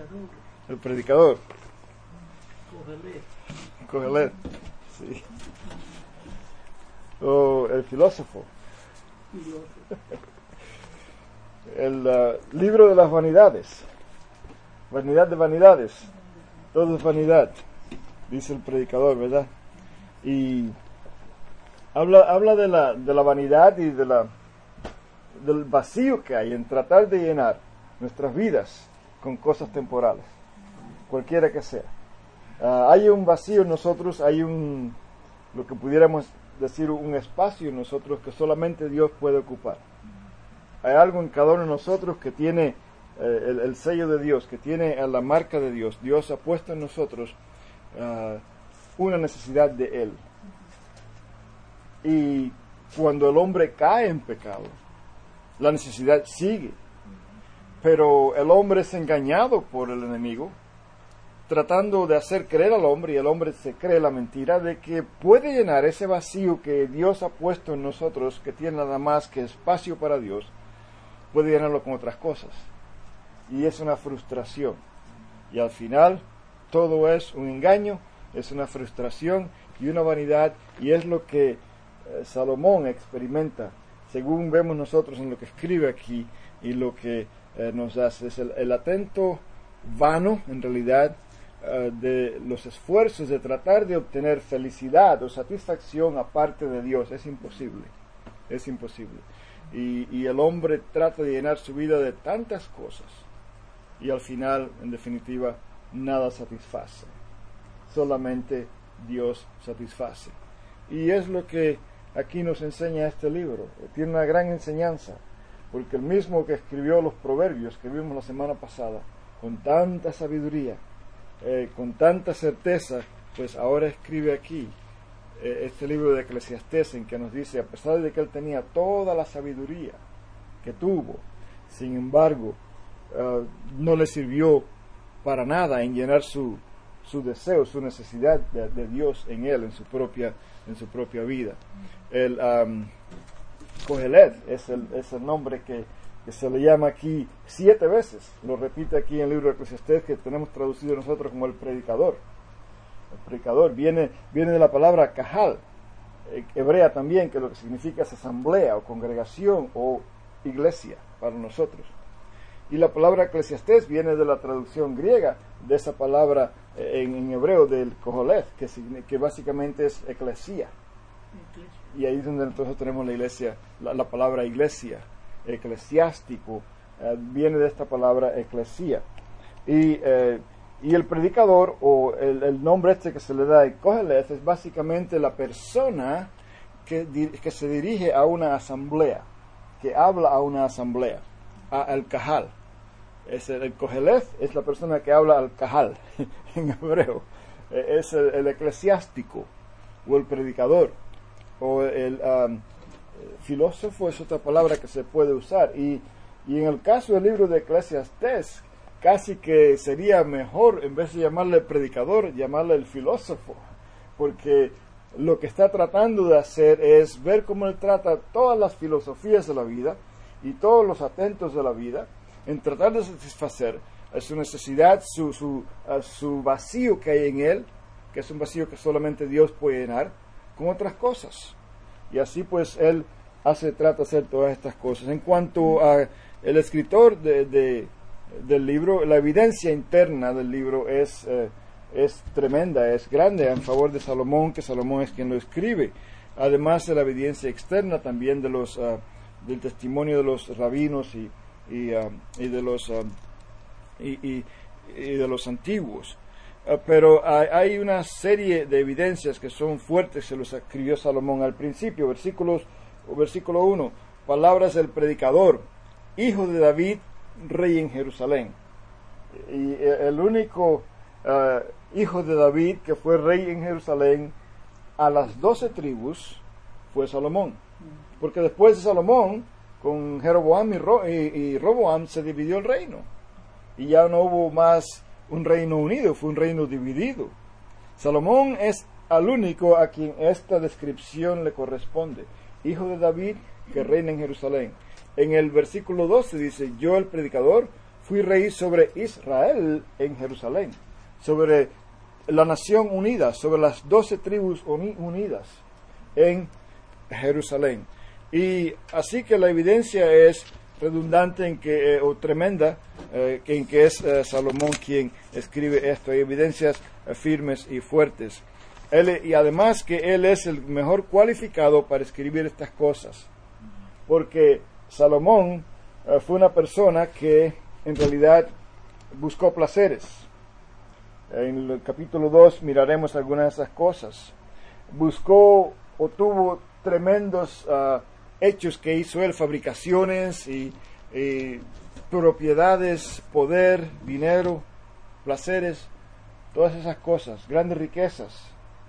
El predicador. Cogelet. Cogelet. Sí. O el filósofo. El libro de las vanidades. Vanidad de vanidades. Todo es vanidad, dice el predicador, ¿verdad? Y habla de la vanidad y del vacío que hay en tratar de llenar nuestras vidas con cosas temporales, cualquiera que sea. Hay un vacío en nosotros, hay lo que pudiéramos decir, un espacio en nosotros que solamente Dios puede ocupar. Hay algo en cada uno de nosotros que tiene el sello de Dios, que tiene la marca de Dios. Dios ha puesto en nosotros una necesidad de Él. Y cuando el hombre cae en pecado, la necesidad sigue. Pero el hombre es engañado por el enemigo, tratando de hacer creer al hombre, y el hombre se cree la mentira de que puede llenar ese vacío que Dios ha puesto en nosotros, que tiene nada más que espacio para Dios, puede llenarlo con otras cosas. Y es una frustración. Y al final, todo es un engaño, es una frustración y una vanidad, y es lo que Salomón experimenta, según vemos nosotros en lo que escribe aquí, y lo que nos hace. Es el atento vano, en realidad, de los esfuerzos de tratar de obtener felicidad o satisfacción aparte de Dios. Es imposible. Es imposible. Y el hombre trata de llenar su vida de tantas cosas, y al final, en definitiva, nada satisface. Solamente Dios satisface. Y es lo que aquí nos enseña este libro. Tiene una gran enseñanza, porque el mismo que escribió los proverbios que vimos la semana pasada, con tanta sabiduría, con tanta certeza, pues ahora escribe aquí este libro de Eclesiastés, en que nos dice, a pesar de que él tenía toda la sabiduría que tuvo, sin embargo, no le sirvió para nada en llenar su deseo, su necesidad de Dios en él, en su propia vida. El Cogelet es el nombre que se le llama aquí 7 veces. Lo repite aquí en el libro de Eclesiastés, que tenemos traducido nosotros como el predicador. El predicador viene de la palabra kahal, hebrea también, que lo que significa es asamblea o congregación o iglesia para nosotros. Y la palabra Eclesiastés viene de la traducción griega de esa palabra en hebreo del Koholeth, que básicamente es eclesía. Y ahí es donde entonces tenemos la iglesia, la palabra iglesia, eclesiástico, viene de esta palabra eclesía. Y el predicador, o el nombre que se le da a Koheleth, es básicamente la persona que se dirige a una asamblea, que habla a una asamblea, al kahal. El Koheleth es la persona que habla al kahal en hebreo. Es el eclesiástico o el predicador, o el filósofo es otra palabra que se puede usar. Y en el caso del libro de Eclesiastés, casi que sería mejor, en vez de llamarle predicador, llamarle el filósofo, porque lo que está tratando de hacer es ver cómo él trata todas las filosofías de la vida y todos los atentos de la vida, en tratar de satisfacer su necesidad, su vacío que hay en él, que es un vacío que solamente Dios puede llenar, con otras cosas. Y así pues él trata de hacer todas estas cosas. En cuanto a el escritor del libro, la evidencia interna del libro es tremenda, es grande en favor de Salomón, que Salomón es quien lo escribe. Además de la evidencia externa también del testimonio de los rabinos y de los antiguos. Pero hay una serie de evidencias que son fuertes, se los escribió Salomón al principio. Versículo 1, palabras del predicador, hijo de David, rey en Jerusalén. Y el único hijo de David que fue rey en Jerusalén a las 12 tribus fue Salomón. Porque después de Salomón, con Jeroboam y Roboam, se dividió el reino. Y ya no hubo más un reino unido, fue un reino dividido. Salomón es al único a quien esta descripción le corresponde. Hijo de David, que reina en Jerusalén. En el versículo 12 dice, yo el predicador fui rey sobre Israel en Jerusalén, sobre la nación unida, sobre las 12 tribus unidas en Jerusalén. Y así que la evidencia es redundante en que, o tremenda, en que es Salomón quien escribe esto. Hay evidencias firmes y fuertes. Y además que él es el mejor cualificado para escribir estas cosas, porque Salomón fue una persona que en realidad buscó placeres. En el capítulo 2 miraremos algunas de esas cosas. Buscó o tuvo tremendos hechos que hizo él, fabricaciones y propiedades, poder, dinero, placeres, todas esas cosas, grandes riquezas,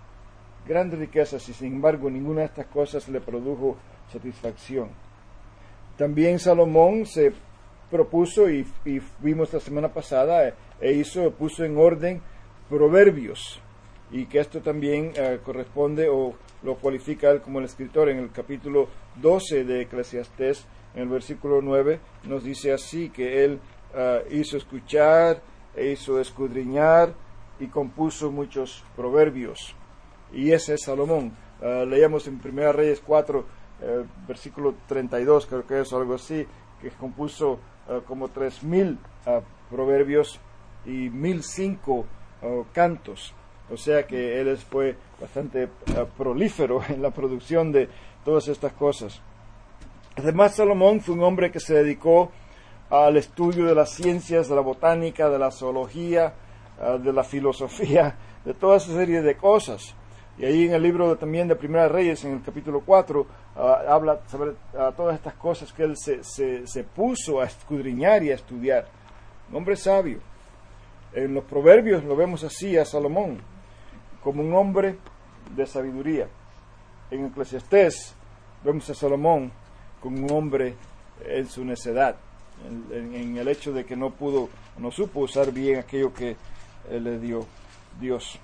y sin embargo ninguna de estas cosas le produjo satisfacción. También Salomón se propuso, y vimos la semana pasada, puso en orden proverbios, y que esto también corresponde o lo cualifica él como el escritor. En el capítulo 12 de Eclesiastés, en el versículo 9, nos dice así, que él hizo escuchar, hizo escudriñar y compuso muchos proverbios. Y ese es Salomón. Leíamos en 1 Reyes 4, versículo 32, creo que es algo así, que compuso como 3,000 proverbios y 1,005 cantos. O sea que él fue bastante prolífero en la producción de todas estas cosas. Además, Salomón fue un hombre que se dedicó al estudio de las ciencias, de la botánica, de la zoología, de la filosofía, de toda esa serie de cosas. Y ahí en el libro también de Primera Reyes, en el capítulo 4, habla sobre todas estas cosas que él se puso a escudriñar y a estudiar. Un hombre sabio. En los proverbios lo vemos así a Salomón, como un hombre de sabiduría. En Eclesiastés vemos a Salomón como un hombre en su necedad, en el hecho de que no supo usar bien aquello que le dio Dios.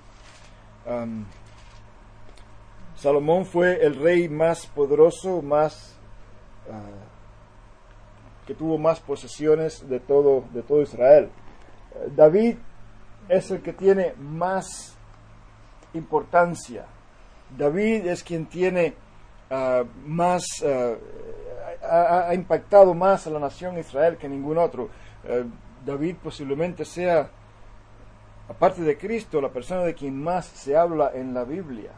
Salomón fue el rey más poderoso, que tuvo más posesiones de todo Israel. David es el que tiene más importancia. David es quien tiene ha impactado más a la nación Israel que ningún otro. David posiblemente sea, aparte de Cristo, la persona de quien más se habla en la Biblia.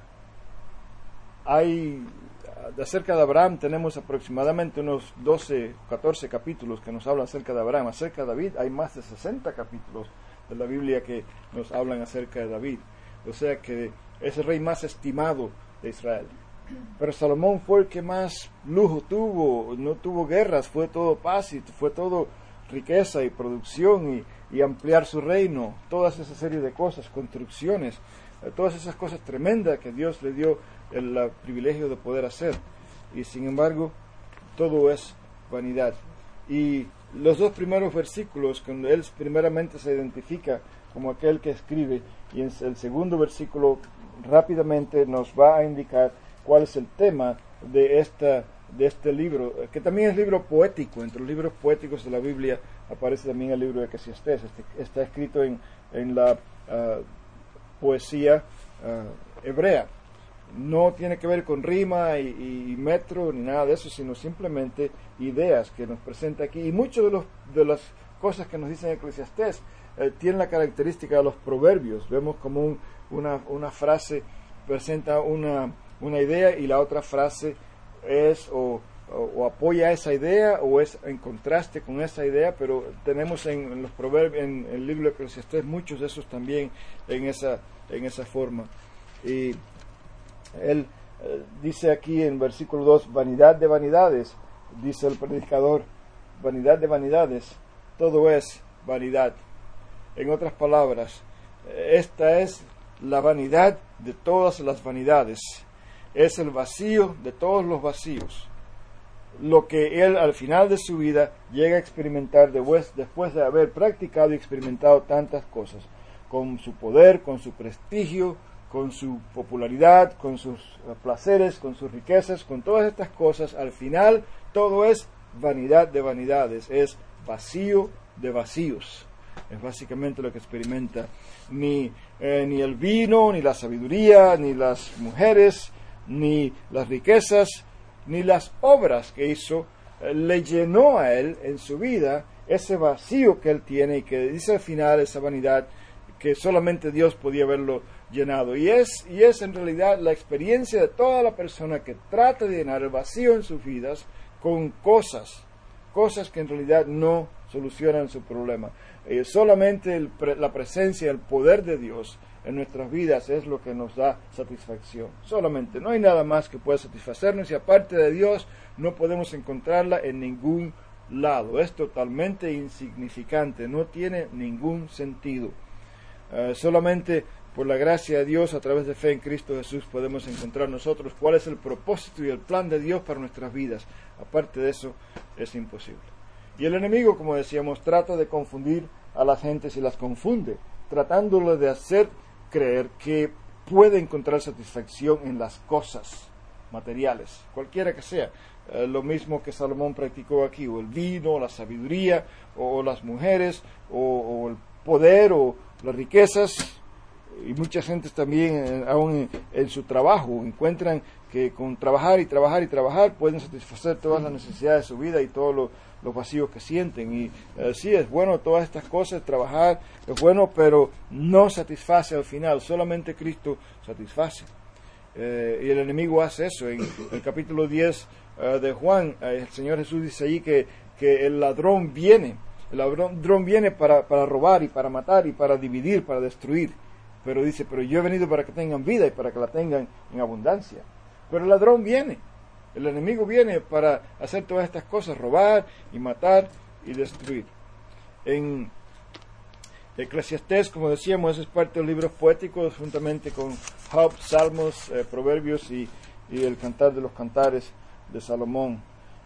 Acerca de Abraham tenemos aproximadamente unos 12, 14 capítulos que nos hablan acerca de Abraham. Acerca de David hay más de 60 capítulos de la Biblia que nos hablan acerca de David. O sea que es el rey más estimado de Israel. Pero Salomón fue el que más lujo tuvo, no tuvo guerras, fue todo paz y fue todo riqueza y producción y ampliar su reino, todas esa serie de cosas, construcciones, todas esas cosas tremendas que Dios le dio el privilegio de poder hacer. Y sin embargo, todo es vanidad. Y los dos primeros versículos, cuando él primeramente se identifica como aquel que escribe, y en el segundo versículo rápidamente nos va a indicar cuál es el tema de este libro, que también es libro poético. Entre los libros poéticos de la Biblia aparece también el libro de Eclesiastés. Está escrito en la poesía hebrea. No tiene que ver con rima y metro ni nada de eso, sino simplemente ideas que nos presenta aquí. Y muchas de las cosas que nos dicen Eclesiastés tienen la característica de los proverbios. Vemos como una frase presenta una idea y la otra frase es o apoya esa idea o es en contraste con esa idea, pero tenemos en los proverbios, en el libro de Eclesiastés, muchos de esos también en esa forma. Y él dice aquí en versículo 2, vanidad de vanidades, dice el predicador, vanidad de vanidades, todo es vanidad. En otras palabras, esta es la vanidad de todas las vanidades, es el vacío de todos los vacíos, lo que él al final de su vida llega a experimentar después de haber practicado y experimentado tantas cosas, con su poder, con su prestigio, con su popularidad, con sus placeres, con sus riquezas, con todas estas cosas. Al final todo es vanidad de vanidades, es vacío de vacíos. Es básicamente lo que experimenta. Ni el vino, ni la sabiduría, ni las mujeres, ni las riquezas, ni las obras que hizo, le llenó a él en su vida ese vacío que él tiene y que dice al final esa vanidad que solamente Dios podía haberlo llenado. Y es en realidad la experiencia de toda la persona que trata de llenar el vacío en sus vidas con cosas que en realidad no solucionan su problema. Solamente la presencia, el poder de Dios en nuestras vidas es lo que nos da satisfacción. Solamente, no hay nada más que pueda satisfacernos y aparte de Dios no podemos encontrarla en ningún lado. Es totalmente insignificante, no tiene ningún sentido. Solamente por la gracia de Dios, a través de fe en Cristo Jesús, podemos encontrar nosotros cuál es el propósito y el plan de Dios para nuestras vidas. Aparte de eso, es imposible. Y el enemigo, como decíamos, trata de confundir a las gentes y las confunde, tratándolo de hacer creer que puede encontrar satisfacción en las cosas materiales, cualquiera que sea. Lo mismo que Salomón practicó aquí, o el vino, o la sabiduría, o las mujeres, o el poder, o las riquezas. Y muchas gentes también, aún en su trabajo, encuentran que con trabajar y trabajar y trabajar pueden satisfacer todas las necesidades de su vida y todos los vacíos que sienten. Y sí, es bueno todas estas cosas, trabajar es bueno, pero no satisface al final, solamente Cristo satisface. Y el enemigo hace eso. En el capítulo 10 de Juan, el Señor Jesús dice allí que el ladrón viene para robar y para matar y para dividir, para destruir. Pero dice, pero yo he venido para que tengan vida y para que la tengan en abundancia. Pero el ladrón viene, el enemigo viene para hacer todas estas cosas, robar y matar y destruir. En Eclesiastés, como decíamos, es parte de los libros poéticos, juntamente con Job, Salmos, Proverbios y el Cantar de los Cantares de Salomón.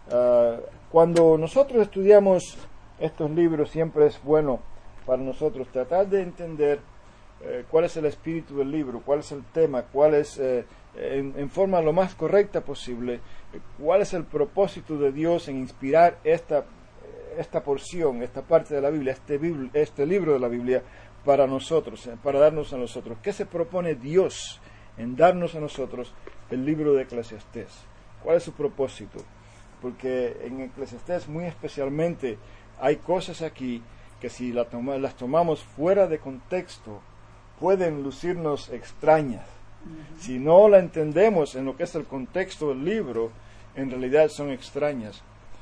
Cuando nosotros estudiamos estos libros, siempre es bueno para nosotros tratar de entender cuál es el espíritu del libro, cuál es el tema, cuál es, en forma lo más correcta posible, cuál es el propósito de Dios en inspirar esta porción, esta parte de la Biblia, este libro de la Biblia para nosotros, para darnos a nosotros. ¿Qué se propone Dios en darnos a nosotros el libro de Eclesiastés? ¿Cuál es su propósito? Porque en Eclesiastés muy especialmente hay cosas aquí que si las tomamos fuera de contexto pueden lucirnos extrañas. Si no la entendemos en lo que es el contexto del libro, en realidad son extrañas.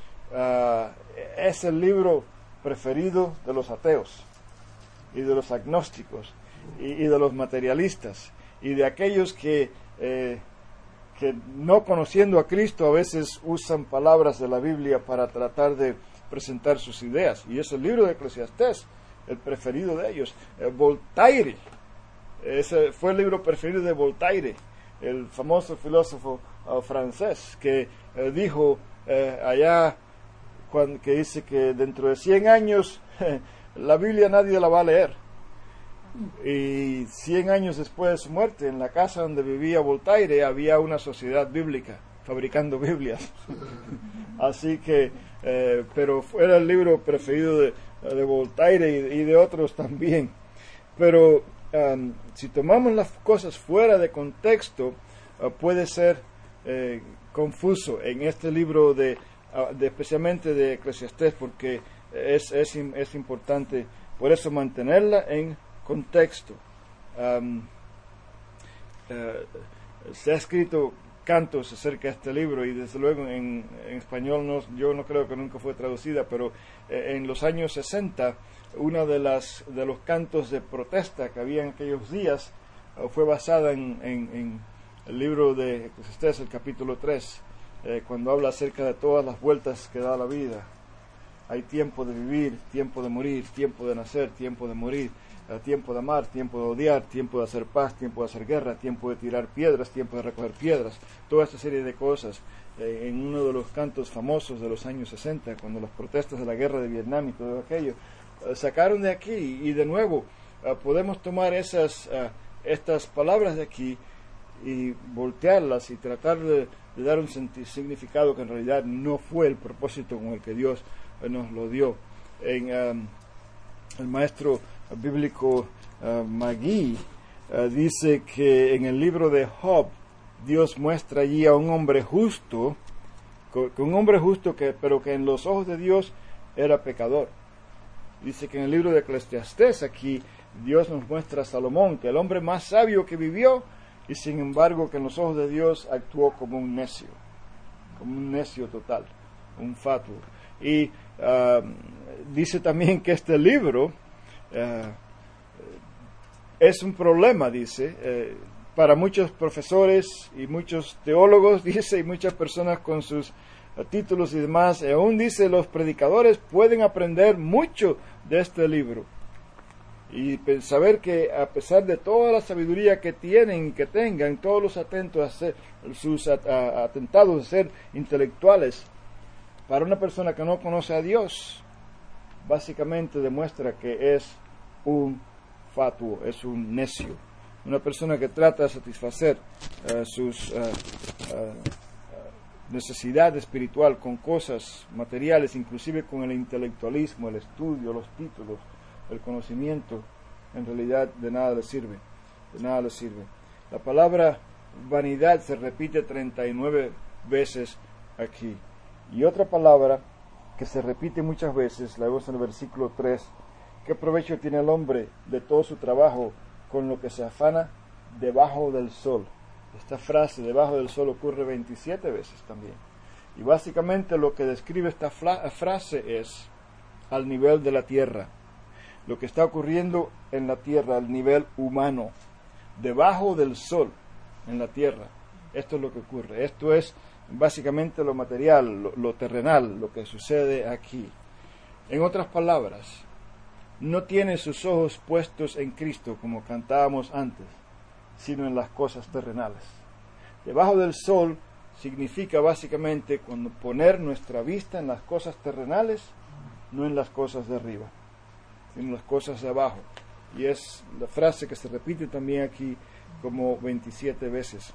Es el libro preferido de los ateos y de los agnósticos y de los materialistas y de aquellos que no conociendo a Cristo a veces usan palabras de la Biblia para tratar de presentar sus ideas. Y es el libro de Eclesiastés, el preferido de ellos. Voltaire, ese fue el libro preferido de Voltaire, el famoso filósofo francés, que dijo allá, que dice que dentro de 100 años la Biblia nadie la va a leer. Y 100 años después de su muerte, en la casa donde vivía Voltaire, había una sociedad bíblica fabricando Biblias. Así que, pero era el libro preferido de Voltaire y de otros también. Pero si tomamos las cosas fuera de contexto, puede ser confuso en este libro especialmente de Eclesiastés, porque es importante por eso mantenerla en contexto. Se ha escrito cantos acerca de este libro y desde luego en español yo no creo que nunca fue traducida, pero en los años 60 uno de los cantos de protesta que había en aquellos días fue basada en el libro de Eclesiastés, el capítulo 3, cuando habla acerca de todas las vueltas que da la vida. Hay tiempo de vivir, tiempo de morir, tiempo de nacer, tiempo de morir, tiempo de amar, tiempo de odiar, tiempo de hacer paz, tiempo de hacer guerra, tiempo de tirar piedras, tiempo de recoger piedras, toda esta serie de cosas. En uno de los cantos famosos de los años 60, cuando las protestas de la guerra de Vietnam y todo aquello, sacaron de aquí, y de nuevo podemos tomar estas palabras de aquí y voltearlas y tratar de dar un significado que en realidad no fue el propósito con el que Dios nos lo dio. el maestro bíblico Magui dice que en el libro de Job Dios muestra allí a un hombre justo, pero que en los ojos de Dios era pecador. Dice que en el libro de Eclesiastés aquí Dios nos muestra a Salomón, que el hombre más sabio que vivió, y sin embargo que en los ojos de Dios actuó como un necio total, un fatuo. Y dice también que este libro es un problema, dice, para muchos profesores y muchos teólogos, dice, y muchas personas con sus títulos y demás. Aún dice, los predicadores pueden aprender mucho de este libro. Y saber que a pesar de toda la sabiduría que tienen, que tengan, todos los atentos a sus atentados a ser intelectuales, para una persona que no conoce a Dios, básicamente demuestra que es un fatuo, es un necio, una persona que trata de satisfacer sus necesidad espiritual con cosas materiales, inclusive con el intelectualismo, el estudio, los títulos, el conocimiento. En realidad de nada le sirve, La palabra vanidad se repite 39 veces aquí. Y otra palabra que se repite muchas veces, la vemos en el versículo 3, ¿qué provecho tiene el hombre de todo su trabajo con lo que se afana debajo del sol? Esta frase, debajo del sol, ocurre 27 veces también. Y básicamente lo que describe esta frase es al nivel de la tierra. Lo que está ocurriendo en la tierra, al nivel humano, debajo del sol, en la tierra. Esto es lo que ocurre. Esto es básicamente lo material, lo terrenal, lo que sucede aquí. En otras palabras, no tiene sus ojos puestos en Cristo, como cantábamos antes, sino en las cosas terrenales. Debajo del sol significa básicamente cuando poner nuestra vista en las cosas terrenales, no en las cosas de arriba, sino en las cosas de abajo. Y es la frase que se repite también aquí como 27 veces.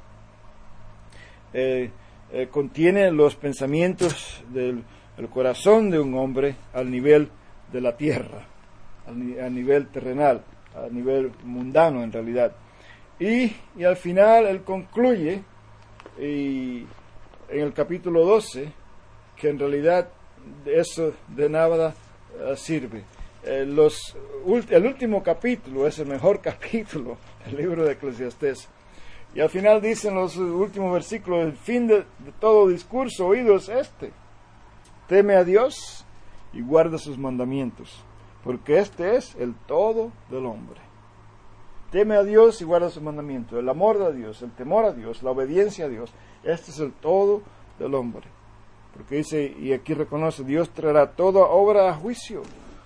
Contiene los pensamientos del corazón de un hombre al nivel de la tierra, a nivel terrenal, a nivel mundano en realidad. Y al final él concluye en el capítulo 12 que en realidad eso de nada sirve. El último capítulo es el mejor capítulo del libro de Eclesiastés. Y al final dicen los últimos versículos, el fin de todo discurso oído es este: teme a Dios y guarda sus mandamientos, porque este es el todo del hombre. Teme a Dios y guarda sus mandamientos. El amor a Dios, el temor a Dios, la obediencia a Dios, este es el todo del hombre. Porque dice, y aquí reconoce, Dios traerá toda obra a juicio,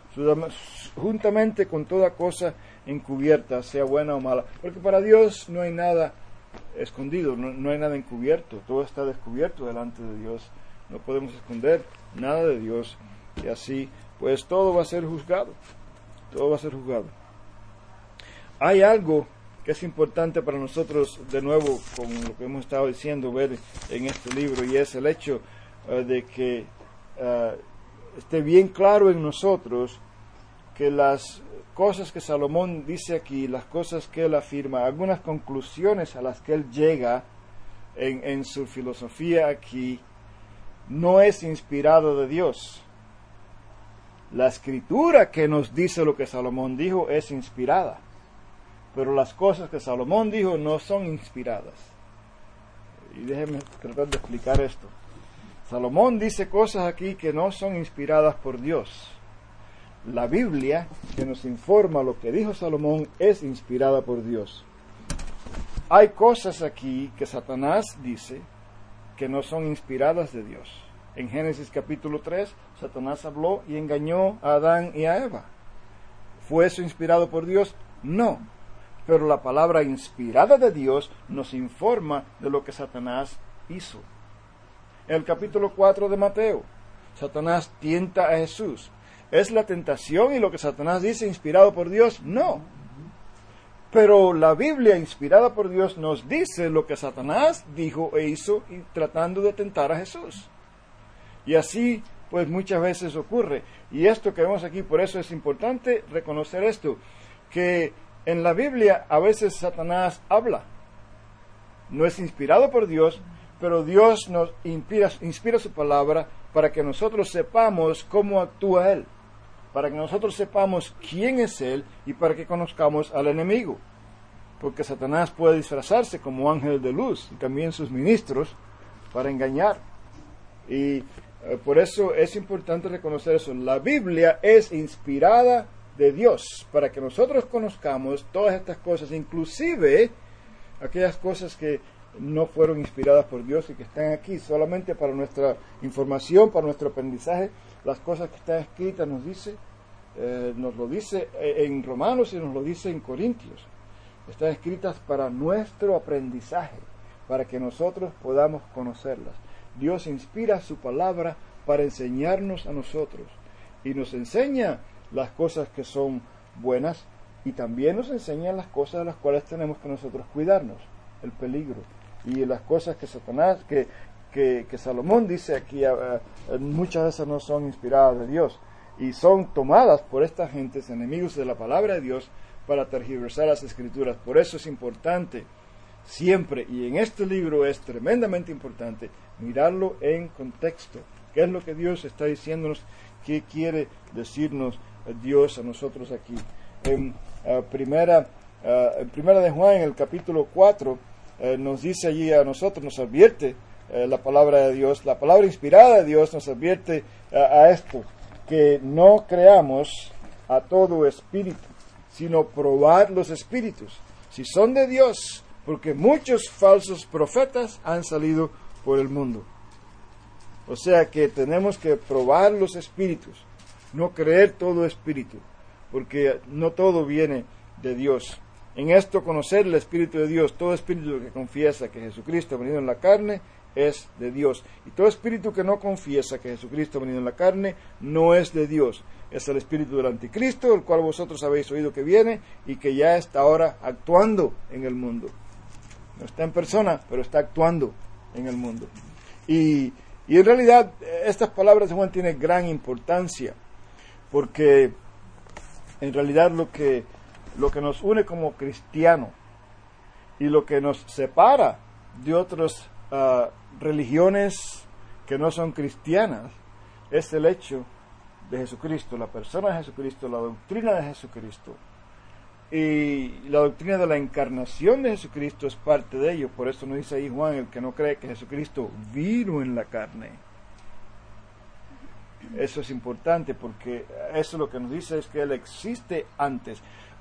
juntamente con toda cosa encubierta, sea buena o mala. Porque para Dios no hay nada escondido, no hay nada encubierto, todo está descubierto delante de Dios. No podemos esconder nada de Dios. Y así, pues todo va a ser juzgado. Todo va a ser juzgado. Hay algo que es importante para nosotros, de nuevo, con lo que hemos estado diciendo, ver en este libro, y es el hecho de que esté bien claro en nosotros que las cosas que Salomón dice aquí, las cosas que él afirma, algunas conclusiones a las que él llega en su filosofía aquí, no es inspirado de Dios. La escritura que nos dice lo que Salomón dijo es inspirada, pero las cosas que Salomón dijo no son inspiradas. Y déjenme tratar de explicar esto. Salomón dice cosas aquí que no son inspiradas por Dios. La Biblia, que nos informa lo que dijo Salomón, es inspirada por Dios. Hay cosas aquí que Satanás dice que no son inspiradas de Dios. En Génesis capítulo 3, Satanás habló y engañó a Adán y a Eva. ¿Fue eso inspirado por Dios? No. Pero la palabra inspirada de Dios nos informa de lo que Satanás hizo. En el capítulo 4 de Mateo, Satanás tienta a Jesús. ¿Es la tentación y lo que Satanás dice inspirado por Dios? No. Pero la Biblia inspirada por Dios nos dice lo que Satanás dijo e hizo tratando de tentar a Jesús. Y así pues muchas veces ocurre. Y esto que vemos aquí, por eso es importante reconocer esto, que en la Biblia a veces Satanás habla. No es inspirado por Dios, pero Dios nos inspira su palabra para que nosotros sepamos cómo actúa Él, para que nosotros sepamos quién es Él y para que conozcamos al enemigo. Porque Satanás puede disfrazarse como ángel de luz y también sus ministros para engañar. Y por eso es importante reconocer eso. La Biblia es inspirada de Dios para que nosotros conozcamos todas estas cosas, inclusive aquellas cosas que no fueron inspiradas por Dios y que están aquí solamente para nuestra información, para nuestro aprendizaje. Las cosas que están escritas nos lo dice en Romanos y nos lo dice en Corintios. Están escritas para nuestro aprendizaje, para que nosotros podamos conocerlas. Dios inspira su palabra para enseñarnos a nosotros y nos enseña las cosas que son buenas y también nos enseña las cosas de las cuales tenemos que nosotros cuidarnos, el peligro y las cosas que Satanás, que Salomón dice aquí, muchas veces no son inspiradas de Dios y son tomadas por estas gentes, enemigos de la palabra de Dios, para tergiversar las escrituras. Por eso es importante siempre, y en este libro es tremendamente importante, mirarlo en contexto. ¿Qué es lo que Dios está diciéndonos? ¿Qué quiere decirnos Dios a nosotros aquí? En primera de Juan, en el capítulo 4, nos dice allí a nosotros, nos advierte la palabra de Dios, la palabra inspirada de Dios nos advierte a esto, que no creamos a todo espíritu, sino probar los espíritus, si son de Dios, porque muchos falsos profetas han salido por el mundo. O sea que tenemos que probar los espíritus, no creer todo espíritu, porque no todo viene de Dios. En esto conocer el Espíritu de Dios, todo espíritu que confiesa que Jesucristo ha venido en la carne es de Dios, y todo espíritu que no confiesa que Jesucristo ha venido en la carne no es de Dios. Es el espíritu del anticristo, el cual vosotros habéis oído que viene y que ya está ahora actuando en el mundo. No está en persona, pero está actuando en el mundo. Y en realidad estas palabras de Juan tienen gran importancia, porque en realidad lo que nos une como cristianos y lo que nos separa de otras religiones que no son cristianas es el hecho de Jesucristo, la persona de Jesucristo, la doctrina de Jesucristo. Y la doctrina de la encarnación de Jesucristo es parte de ello. Por eso nos dice ahí Juan, el que no cree que Jesucristo vino en la carne. Eso es importante, porque eso lo que nos dice es que Él existe antes.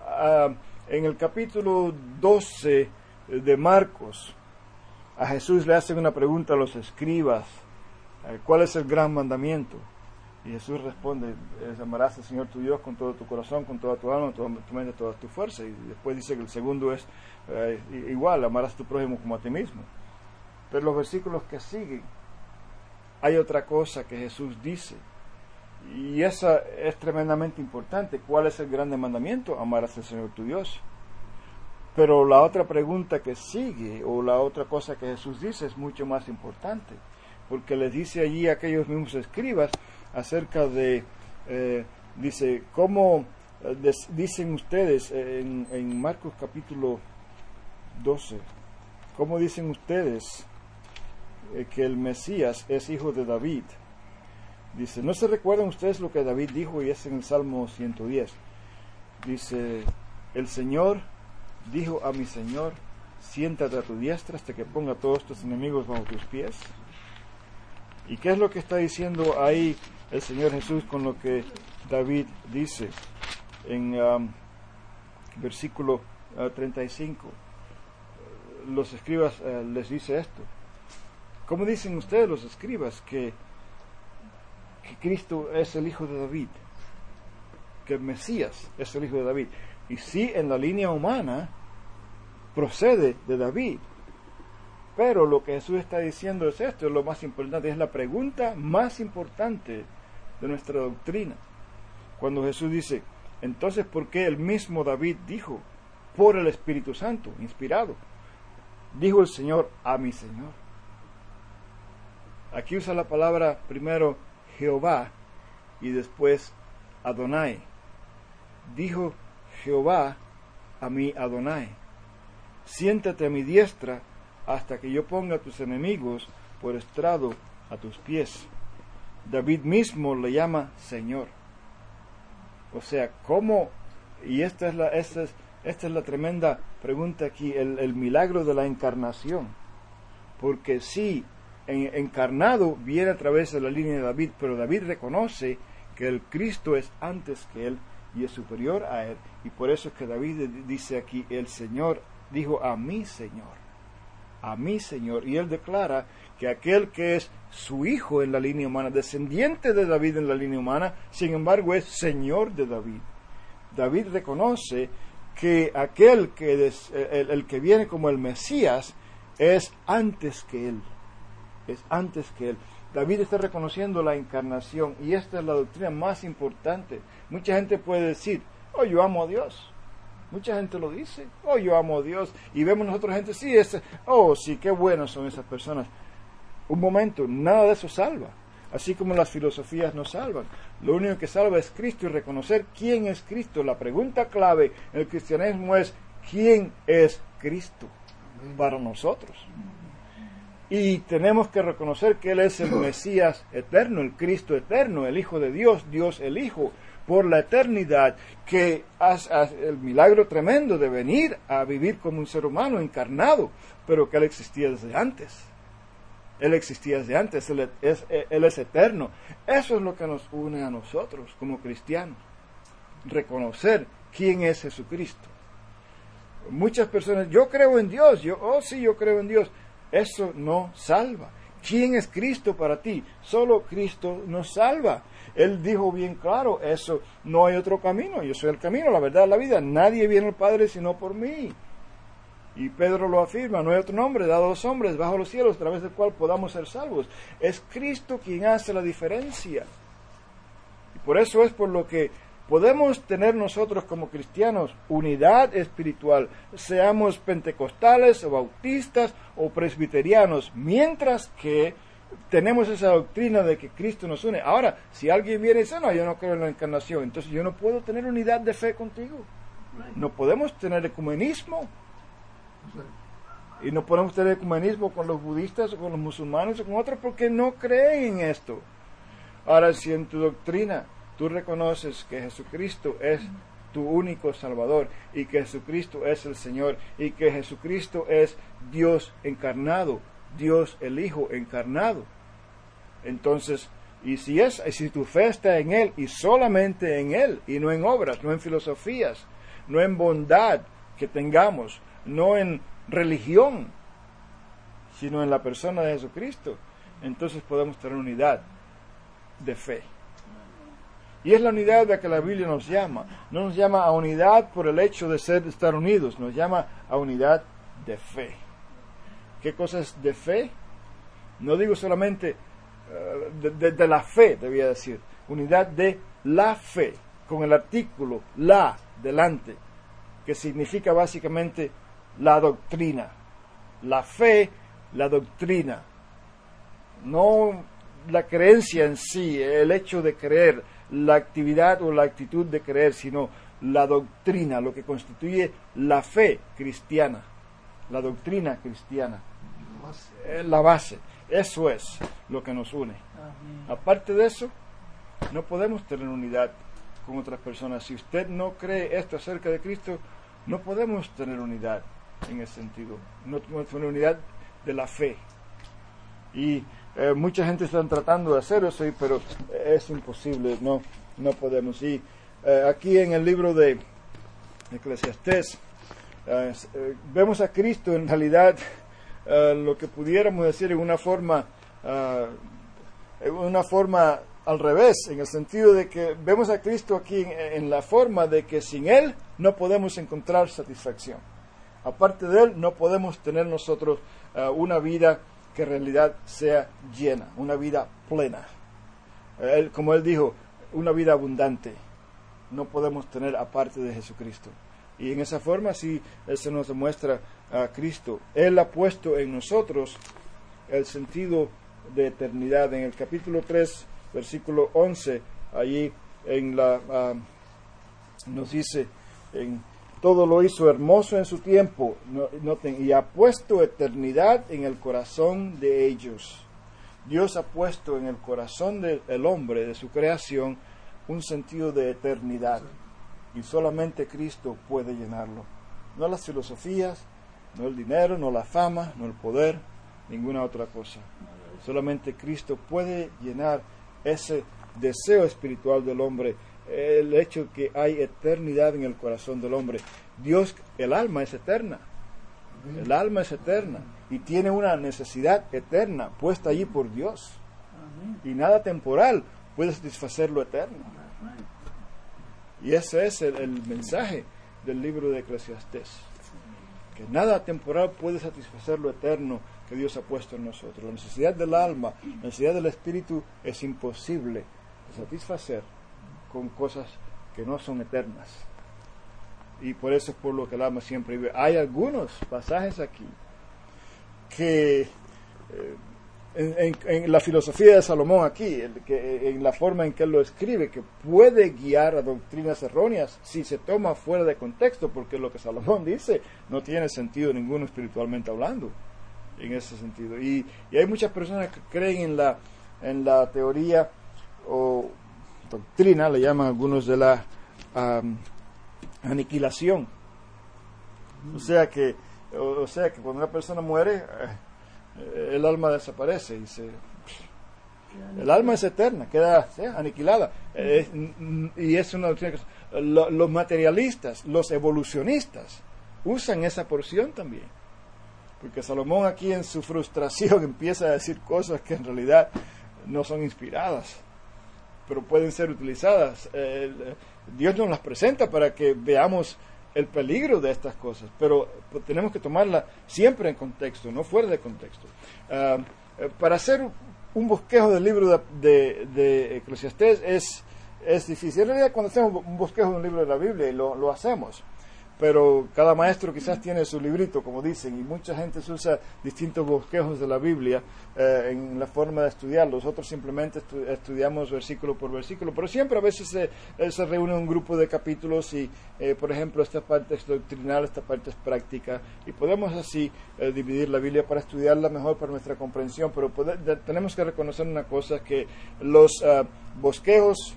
En el capítulo 12 de Marcos, a Jesús le hacen una pregunta a los escribas: ¿cuál es el gran mandamiento? Y Jesús responde: amarás al Señor tu Dios con todo tu corazón, con toda tu alma, con toda tu mente, toda tu fuerza. Y después dice que el segundo es igual: amarás a tu prójimo como a ti mismo. Pero los versículos que siguen, hay otra cosa que Jesús dice, y esa es tremendamente importante. ¿Cuál es el grande mandamiento? Amarás al Señor tu Dios. Pero la otra pregunta que sigue, o la otra cosa que Jesús dice, es mucho más importante, porque les dice allí a aquellos mismos escribas acerca de, dice, ¿cómo dicen ustedes en Marcos capítulo 12, cómo dicen ustedes que el Mesías es hijo de David? Dice, ¿no se recuerdan ustedes lo que David dijo? Y es en el Salmo 110. Dice, el Señor dijo a mi Señor, siéntate a tu diestra hasta que ponga a todos tus enemigos bajo tus pies. ¿Y qué es lo que está diciendo ahí el Señor Jesús con lo que David dice en versículo 35? Los escribas les dice esto: ¿cómo dicen ustedes los escribas que Cristo es el hijo de David, que el Mesías es el hijo de David? Y sí, en la línea humana procede de David, pero lo que Jesús está diciendo es esto, es lo más importante, es la pregunta más importante de nuestra doctrina. Cuando Jesús dice, entonces, ¿por qué el mismo David dijo, por el Espíritu Santo, inspirado, dijo el Señor a mi Señor? Aquí usa la palabra primero Jehová y después Adonai. Dijo Jehová a mi Adonai: siéntate a mi diestra hasta que yo ponga a tus enemigos por estrado a tus pies. David mismo le llama Señor. O sea, ¿cómo? Y esta es la tremenda pregunta aquí, el milagro de la encarnación. Porque sí, encarnado viene a través de la línea de David, pero David reconoce que el Cristo es antes que él y es superior a él. Y por eso es que David dice aquí: el Señor dijo a mi Señor. A mi Señor. Y él declara que aquel que es su hijo en la línea humana, descendiente de David en la línea humana, sin embargo es Señor de David. David reconoce que aquel que es el que viene como el Mesías es antes que él. Es antes que él. David está reconociendo la encarnación, y esta es la doctrina más importante. Mucha gente puede decir: oh, yo amo a Dios. Mucha gente lo dice: oh, yo amo a Dios. Y vemos nosotros gente: sí, oh, sí, qué buenos son esas personas. Un momento, nada de eso salva. Así como las filosofías no salvan. Lo único que salva es Cristo y reconocer quién es Cristo. La pregunta clave en el cristianismo es: ¿quién es Cristo para nosotros? Y tenemos que reconocer que Él es el Mesías eterno, el Cristo eterno, el Hijo de Dios, Dios el Hijo, por la eternidad, que hace el milagro tremendo de venir a vivir como un ser humano encarnado, pero que Él existía desde antes. Él existía desde antes, Él es eterno. Eso es lo que nos une a nosotros como cristianos. Reconocer quién es Jesucristo. Muchas personas: yo creo en Dios, yo creo en Dios. Eso no salva. ¿Quién es Cristo para ti? Solo Cristo nos salva. Él dijo bien claro eso: no hay otro camino, yo soy el camino, la verdad, la vida. Nadie viene al Padre sino por mí. Y Pedro lo afirma: no hay otro nombre dado a los hombres bajo los cielos a través del cual podamos ser salvos. Es Cristo quien hace la diferencia. Y por eso es por lo que podemos tener nosotros como cristianos unidad espiritual, seamos pentecostales o bautistas o presbiterianos, mientras que tenemos esa doctrina de que Cristo nos une. Ahora, si alguien viene y dice: no, yo no creo en la encarnación, entonces yo no puedo tener unidad de fe contigo. No podemos tener ecumenismo. Y no podemos tener ecumenismo con los budistas o con los musulmanes o con otros, porque no creen en esto. Ahora, si en tu doctrina tú reconoces que Jesucristo es tu único Salvador, y que Jesucristo es el Señor, y que Jesucristo es Dios encarnado, Dios el Hijo encarnado, entonces, y si tu fe está en Él, y solamente en Él, y no en obras, no en filosofías, no en bondad que tengamos, no en religión, sino en la persona de Jesucristo, entonces podemos tener unidad de fe. Y es la unidad de la que la Biblia nos llama. No nos llama a unidad por el hecho de estar unidos, nos llama a unidad de fe. ¿Qué cosa es de fe? No digo solamente de la fe, debía decir. Unidad de la fe, con el artículo la delante, que significa básicamente la doctrina. La fe, la doctrina. No la creencia en sí, el hecho de creer, la actividad o la actitud de creer, sino la doctrina, lo que constituye la fe cristiana, la doctrina cristiana, la base. Eso es lo que nos une. Aparte de eso, no podemos tener unidad con otras personas. Si usted no cree esto acerca de Cristo, no podemos tener unidad en ese sentido. No podemos tener unidad de la fe. Y mucha gente está tratando de hacer eso, pero es imposible, no podemos. Y aquí en el libro de Eclesiastés vemos a Cristo en realidad lo que pudiéramos decir en una forma al revés, en el sentido de que vemos a Cristo aquí en la forma de que sin Él no podemos encontrar satisfacción. Aparte de Él no podemos tener nosotros una vida que en realidad sea llena, una vida plena. Como Él dijo, una vida abundante. No podemos tener aparte de Jesucristo. Y en esa forma sí, Él se nos demuestra a Cristo. Él ha puesto en nosotros el sentido de eternidad. En el capítulo 3 versículo 11, allí nos dice, todo lo hizo hermoso en su tiempo, noten, y ha puesto eternidad en el corazón de ellos. Dios ha puesto en el corazón del hombre, de su creación, un sentido de eternidad, y solamente Cristo puede llenarlo. No las filosofías, no el dinero, no la fama, no el poder, ninguna otra cosa. Solamente Cristo puede llenar ese deseo espiritual del hombre, el hecho que hay eternidad en el corazón del hombre. Dios, el alma es eterna. El alma es eterna y tiene una necesidad eterna puesta allí por Dios. Y nada temporal puede satisfacer lo eterno. Y ese es el mensaje del libro de Eclesiastés. Que nada temporal puede satisfacer lo eterno que Dios ha puesto en nosotros. La necesidad del alma, la necesidad del espíritu es imposible de satisfacer con cosas que no son eternas. Y por eso es por lo que el alma siempre vive. Hay algunos pasajes aquí que en la filosofía de Salomón aquí, en la forma en que él lo escribe, que puede guiar a doctrinas erróneas si se toma fuera de contexto, porque lo que Salomón dice no tiene sentido ninguno espiritualmente hablando, en ese sentido. Y hay muchas personas que creen en la teoría o doctrina, le llaman algunos, de la aniquilación. O sea que cuando una persona muere, el alma desaparece el alma es eterna, queda aniquilada. Y es una doctrina que los materialistas, los evolucionistas usan esa porción también, porque Salomón aquí en su frustración empieza a decir cosas que en realidad no son inspiradas, pero pueden ser utilizadas. Dios nos las presenta para que veamos el peligro de estas cosas, pero tenemos que tomarla siempre en contexto, no fuera de contexto. Para hacer un bosquejo del libro de Eclesiastés es difícil. En realidad, cuando hacemos un bosquejo de un libro de la Biblia, y lo hacemos, pero cada maestro quizás tiene su librito, como dicen, y mucha gente usa distintos bosquejos de la Biblia en la forma de estudiarlos. Nosotros simplemente estudiamos versículo por versículo, pero siempre a veces se reúne un grupo de capítulos y, por ejemplo, esta parte es doctrinal, esta parte es práctica, y podemos así dividir la Biblia para estudiarla mejor para nuestra comprensión, pero tenemos que reconocer una cosa, que los bosquejos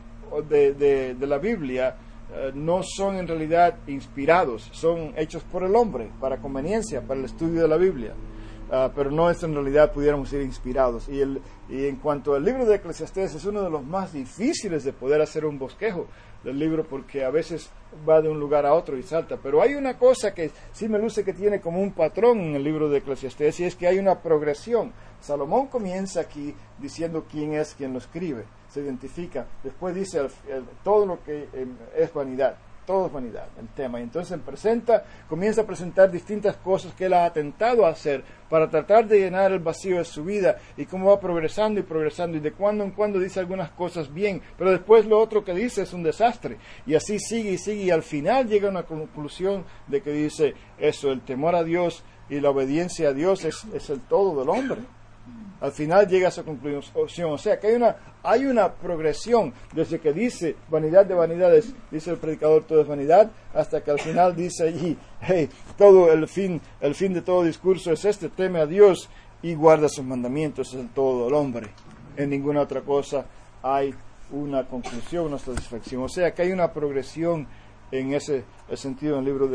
de la Biblia no son en realidad inspirados, son hechos por el hombre para conveniencia, para el estudio de la Biblia, pero no es en realidad pudiéramos ser inspirados. Y en cuanto al libro de Eclesiastés, es uno de los más difíciles de poder hacer un bosquejo del libro, porque a veces va de un lugar a otro y salta. Pero hay una cosa que sí me luce que tiene como un patrón en el libro de Eclesiastés, y es que hay una progresión. Salomón comienza aquí diciendo quién es quien lo escribe, se identifica, después dice todo lo que es vanidad, todo es vanidad, el tema, y entonces comienza a presentar distintas cosas que él ha atentado a hacer para tratar de llenar el vacío de su vida, y cómo va progresando, y de cuando en cuando dice algunas cosas bien, pero después lo otro que dice es un desastre, y así sigue y sigue, y al final llega a una conclusión de que dice eso, el temor a Dios y la obediencia a Dios es el todo del hombre. Al final llega a esa conclusión, o sea que hay una progresión desde que dice vanidad de vanidades, dice el predicador, todo es vanidad, hasta que al final dice allí, todo el fin de todo discurso es este: teme a Dios y guarda sus mandamientos, es el todo del hombre. En ninguna otra cosa hay una conclusión, una satisfacción. O sea que hay una progresión en ese sentido en el libro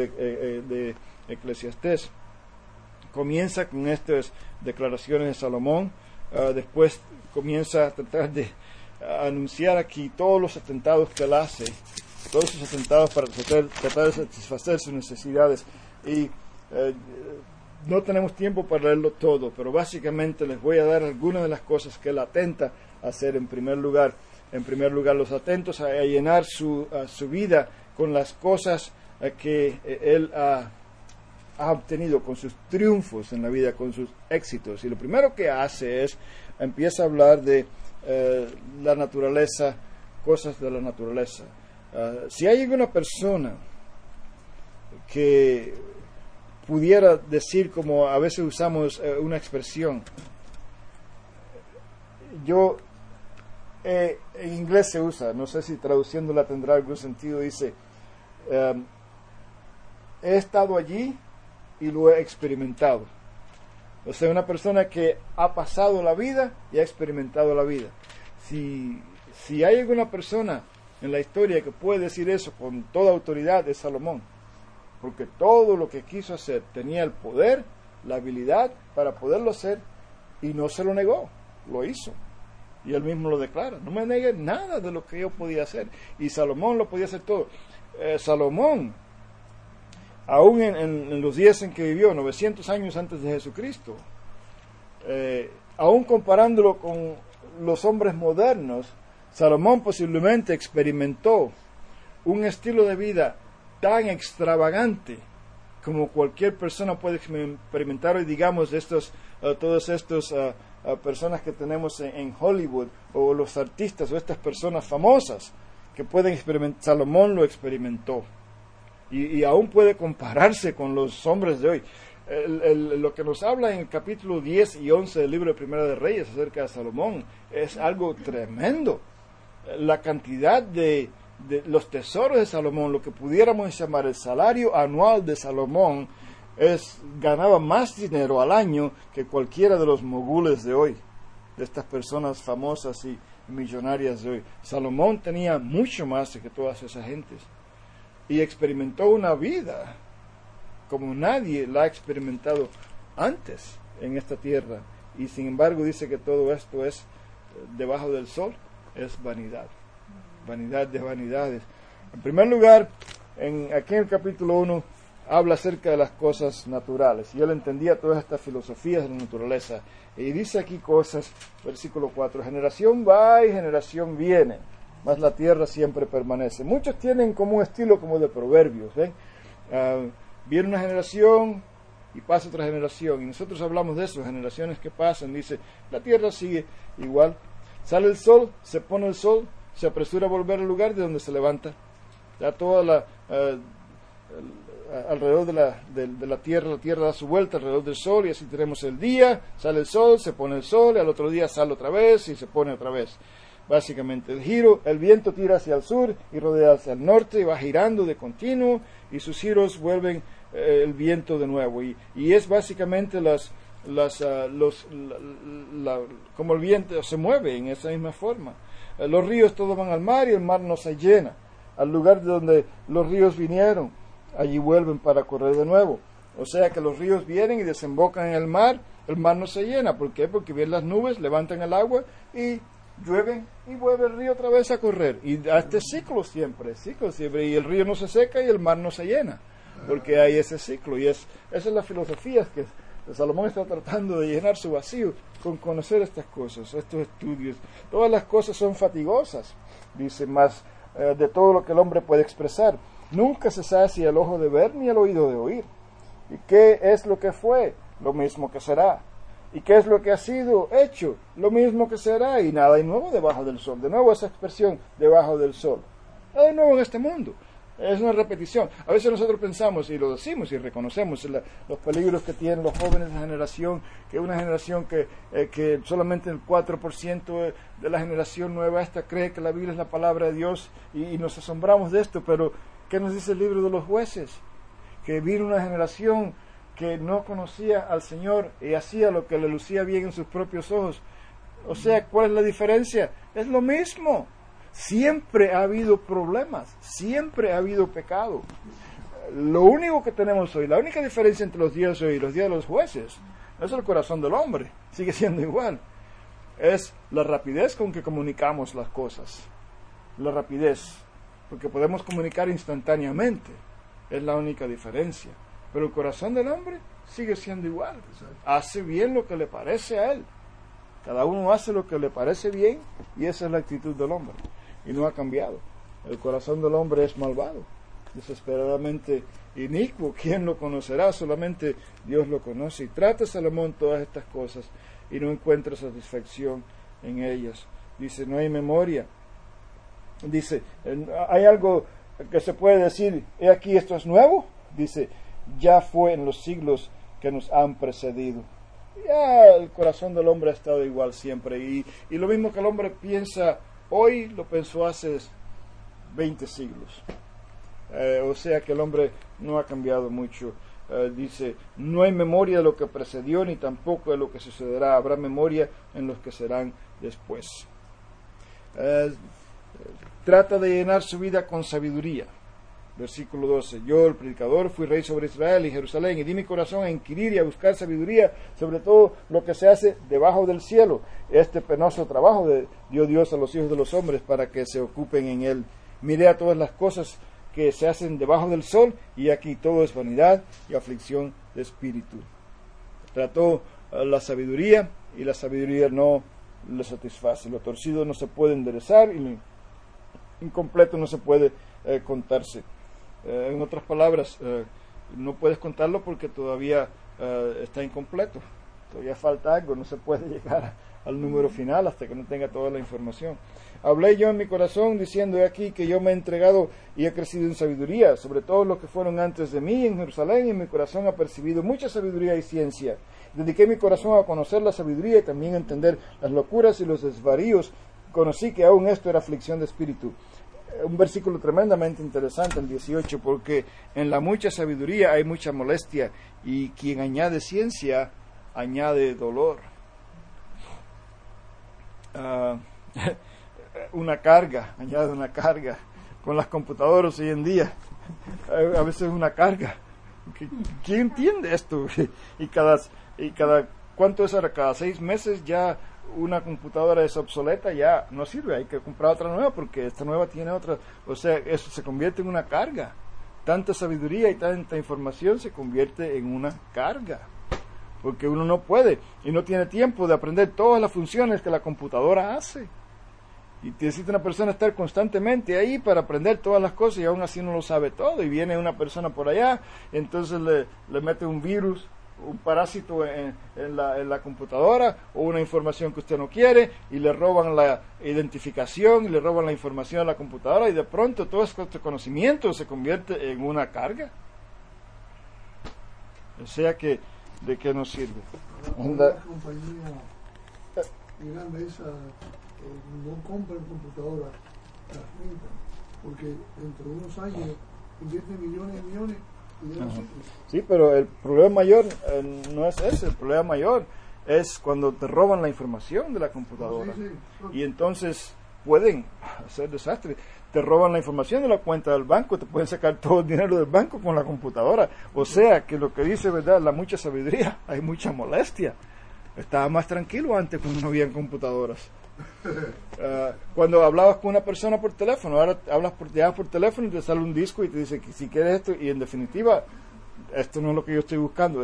de Eclesiastés. Comienza con estas declaraciones de Salomón, después comienza a tratar de anunciar aquí todos los atentados que él hace, todos sus atentados para tratar de satisfacer sus necesidades, y no tenemos tiempo para leerlo todo, pero básicamente les voy a dar algunas de las cosas que él atenta a hacer. En primer lugar, los atentos a llenar su vida con las cosas que él ha obtenido, con sus triunfos en la vida, con sus éxitos. Y lo primero que hace empieza a hablar de la naturaleza, cosas de la naturaleza. Si hay alguna persona que pudiera decir, como a veces usamos una expresión, yo En inglés se usa, no sé si traduciéndola tendrá algún sentido, dice, he estado allí y lo he experimentado. O sea, una persona que ha pasado la vida y ha experimentado la vida. Si hay alguna persona en la historia que puede decir eso con toda autoridad, es Salomón. Porque todo lo que quiso hacer tenía el poder, la habilidad para poderlo hacer, y no se lo negó, lo hizo. Y él mismo lo declara, no me negué nada de lo que yo podía hacer. Y Salomón lo podía hacer todo. Salomón, aún en los días en que vivió, 900 años antes de Jesucristo, aún comparándolo con los hombres modernos, Salomón posiblemente experimentó un estilo de vida tan extravagante como cualquier persona puede experimentar hoy, digamos, todos estos personas que tenemos en Hollywood, o los artistas, o estas personas famosas que pueden experimentar. Salomón lo experimentó y aún puede compararse con los hombres de hoy. Lo que nos habla en el capítulo 10 y 11 del libro de Primera de Reyes acerca de Salomón es algo tremendo. La cantidad de los tesoros de Salomón, lo que pudiéramos llamar el salario anual de Salomón, ganaba más dinero al año que cualquiera de los mogules de hoy, de estas personas famosas y millonarias de hoy. Salomón tenía mucho más que todas esas gentes y experimentó una vida como nadie la ha experimentado antes en esta tierra, y sin embargo dice que todo esto es debajo del sol, es vanidad de vanidades. En primer lugar, aquí en el capítulo 1 habla acerca de las cosas naturales, y él entendía todas estas filosofías de la naturaleza, y dice aquí cosas, versículo 4, generación va y generación viene, mas la tierra siempre permanece. Muchos tienen como un estilo como de proverbios, ¿ven? Viene una generación y pasa otra generación, y nosotros hablamos de eso, generaciones que pasan. Dice, la tierra sigue igual, sale el sol, se pone el sol, se apresura a volver al lugar de donde se levanta. Ya toda alrededor de la tierra da su vuelta alrededor del sol, y así tenemos el día, sale el sol, se pone el sol, y al otro día sale otra vez y se pone otra vez. Básicamente el viento tira hacia el sur y rodea hacia el norte, y va girando de continuo, y sus giros vuelven el viento de nuevo, y es básicamente como el viento se mueve en esa misma forma. Los ríos todos van al mar, y el mar no se llena. Al lugar de donde los ríos vinieron, allí vuelven para correr de nuevo. O sea que los ríos vienen y desembocan en el mar no se llena. ¿Por qué? Porque vienen las nubes, levantan el agua y llueven, y vuelve el río otra vez a correr. Y a este ciclo siempre, y el río no se seca y el mar no se llena, porque hay ese ciclo. Y esa es la filosofía que Salomón está tratando de llenar su vacío con conocer estas cosas, estos estudios. Todas las cosas son fatigosas, dice, más de todo lo que el hombre puede expresar. Nunca se sacia el ojo de ver ni el oído de oír. ¿Y qué es lo que fue? Lo mismo que será. ¿Y qué es lo que ha sido hecho? Lo mismo que será, y nada hay nuevo debajo del sol. De nuevo esa expresión, debajo del sol. Nada de nuevo en este mundo. Es una repetición. A veces nosotros pensamos, y lo decimos y reconocemos, los peligros que tienen los jóvenes de la generación, que es una generación que solamente el 4% de la generación nueva esta cree que la Biblia es la palabra de Dios, y nos asombramos de esto. Pero ¿qué nos dice el libro de los Jueces? Que vino una generación que no conocía al Señor y hacía lo que le lucía bien en sus propios ojos. O sea, ¿cuál es la diferencia? Es lo mismo. Siempre ha habido problemas, siempre ha habido pecado. Lo único que tenemos hoy, la única diferencia entre los días de hoy y los días de los jueces, no es el corazón del hombre, sigue siendo igual. Es la rapidez con que comunicamos las cosas. La rapidez, porque podemos comunicar instantáneamente, es la única diferencia. Pero el corazón del hombre sigue siendo igual. Hace bien lo que le parece a él. Cada uno hace lo que le parece bien, y esa es la actitud del hombre. Y no ha cambiado. El corazón del hombre es malvado, desesperadamente inicuo. ¿Quién lo conocerá? Solamente Dios lo conoce. Y trata Salomón todas estas cosas y no encuentra satisfacción en ellas. Dice, no hay memoria. Dice, ¿hay algo que se puede decir, he aquí esto es nuevo? Dice, ya fue en los siglos que nos han precedido. Ya el corazón del hombre ha estado igual siempre, y lo mismo que el hombre piensa hoy lo pensó hace 20 siglos. O sea que el hombre no ha cambiado mucho. Dice, no hay memoria de lo que precedió ni tampoco de lo que sucederá. Habrá memoria en los que serán después. Trata de llenar su vida con sabiduría. Versículo 12. Yo, el predicador, fui rey sobre Israel y Jerusalén, y di mi corazón a inquirir y a buscar sabiduría sobre todo lo que se hace debajo del cielo. Este penoso trabajo dio Dios a los hijos de los hombres para que se ocupen en él. Miré a todas las cosas que se hacen debajo del sol, y aquí todo es vanidad y aflicción de espíritu. Trató la sabiduría, y la sabiduría no le satisface. Lo torcido no se puede enderezar, y lo incompleto no se puede contarse. En otras palabras, no puedes contarlo porque todavía está incompleto. Todavía falta algo, no se puede llegar al número final hasta que no tenga toda la información. Hablé yo en mi corazón diciendo, he aquí que yo me he entregado y he crecido en sabiduría, sobre todo los que fueron antes de mí en Jerusalén, y mi corazón ha percibido mucha sabiduría y ciencia. Dediqué mi corazón a conocer la sabiduría y también a entender las locuras y los desvaríos. Conocí que aún esto era aflicción de espíritu. Un versículo tremendamente interesante, el 18, porque en la mucha sabiduría hay mucha molestia, y quien añade ciencia añade dolor. Añade una carga. Con las computadoras hoy en día, a veces es una carga. ¿Quién entiende esto? Y cada ¿cuánto es ahora? Cada 6 meses ya una computadora es obsoleta, ya no sirve, hay que comprar otra nueva porque esta nueva tiene otra. O sea, eso se convierte en una carga. Tanta sabiduría y tanta información se convierte en una carga, porque uno no puede y no tiene tiempo de aprender todas las funciones que la computadora hace. Y necesita una persona estar constantemente ahí para aprender todas las cosas, y aún así no lo sabe todo. Y viene una persona por allá, entonces le mete un virus, un parásito en la computadora, o una información que usted no quiere, y le roban la identificación y le roban la información a la computadora, y de pronto todo este conocimiento se convierte en una carga. O sea que, ¿de qué nos sirve? La compañía grande esa no compran computadoras, las rentan, porque dentro de unos años invierten millones y millones y ya no sirve. Sí, pero el problema mayor no es ese. El problema mayor es cuando te roban la información de la computadora. Sí. Y entonces pueden hacer desastres. Te roban la información de la cuenta del banco, te pueden sacar todo el dinero del banco con la computadora. O sea que lo que dice, ¿verdad?, la mucha sabiduría, hay mucha molestia. Estaba más tranquilo antes cuando no habían computadoras. Cuando hablabas con una persona por teléfono, ahora llamas por teléfono y te sale un disco y te dice que si quieres esto, y en definitiva esto no es lo que yo estoy buscando,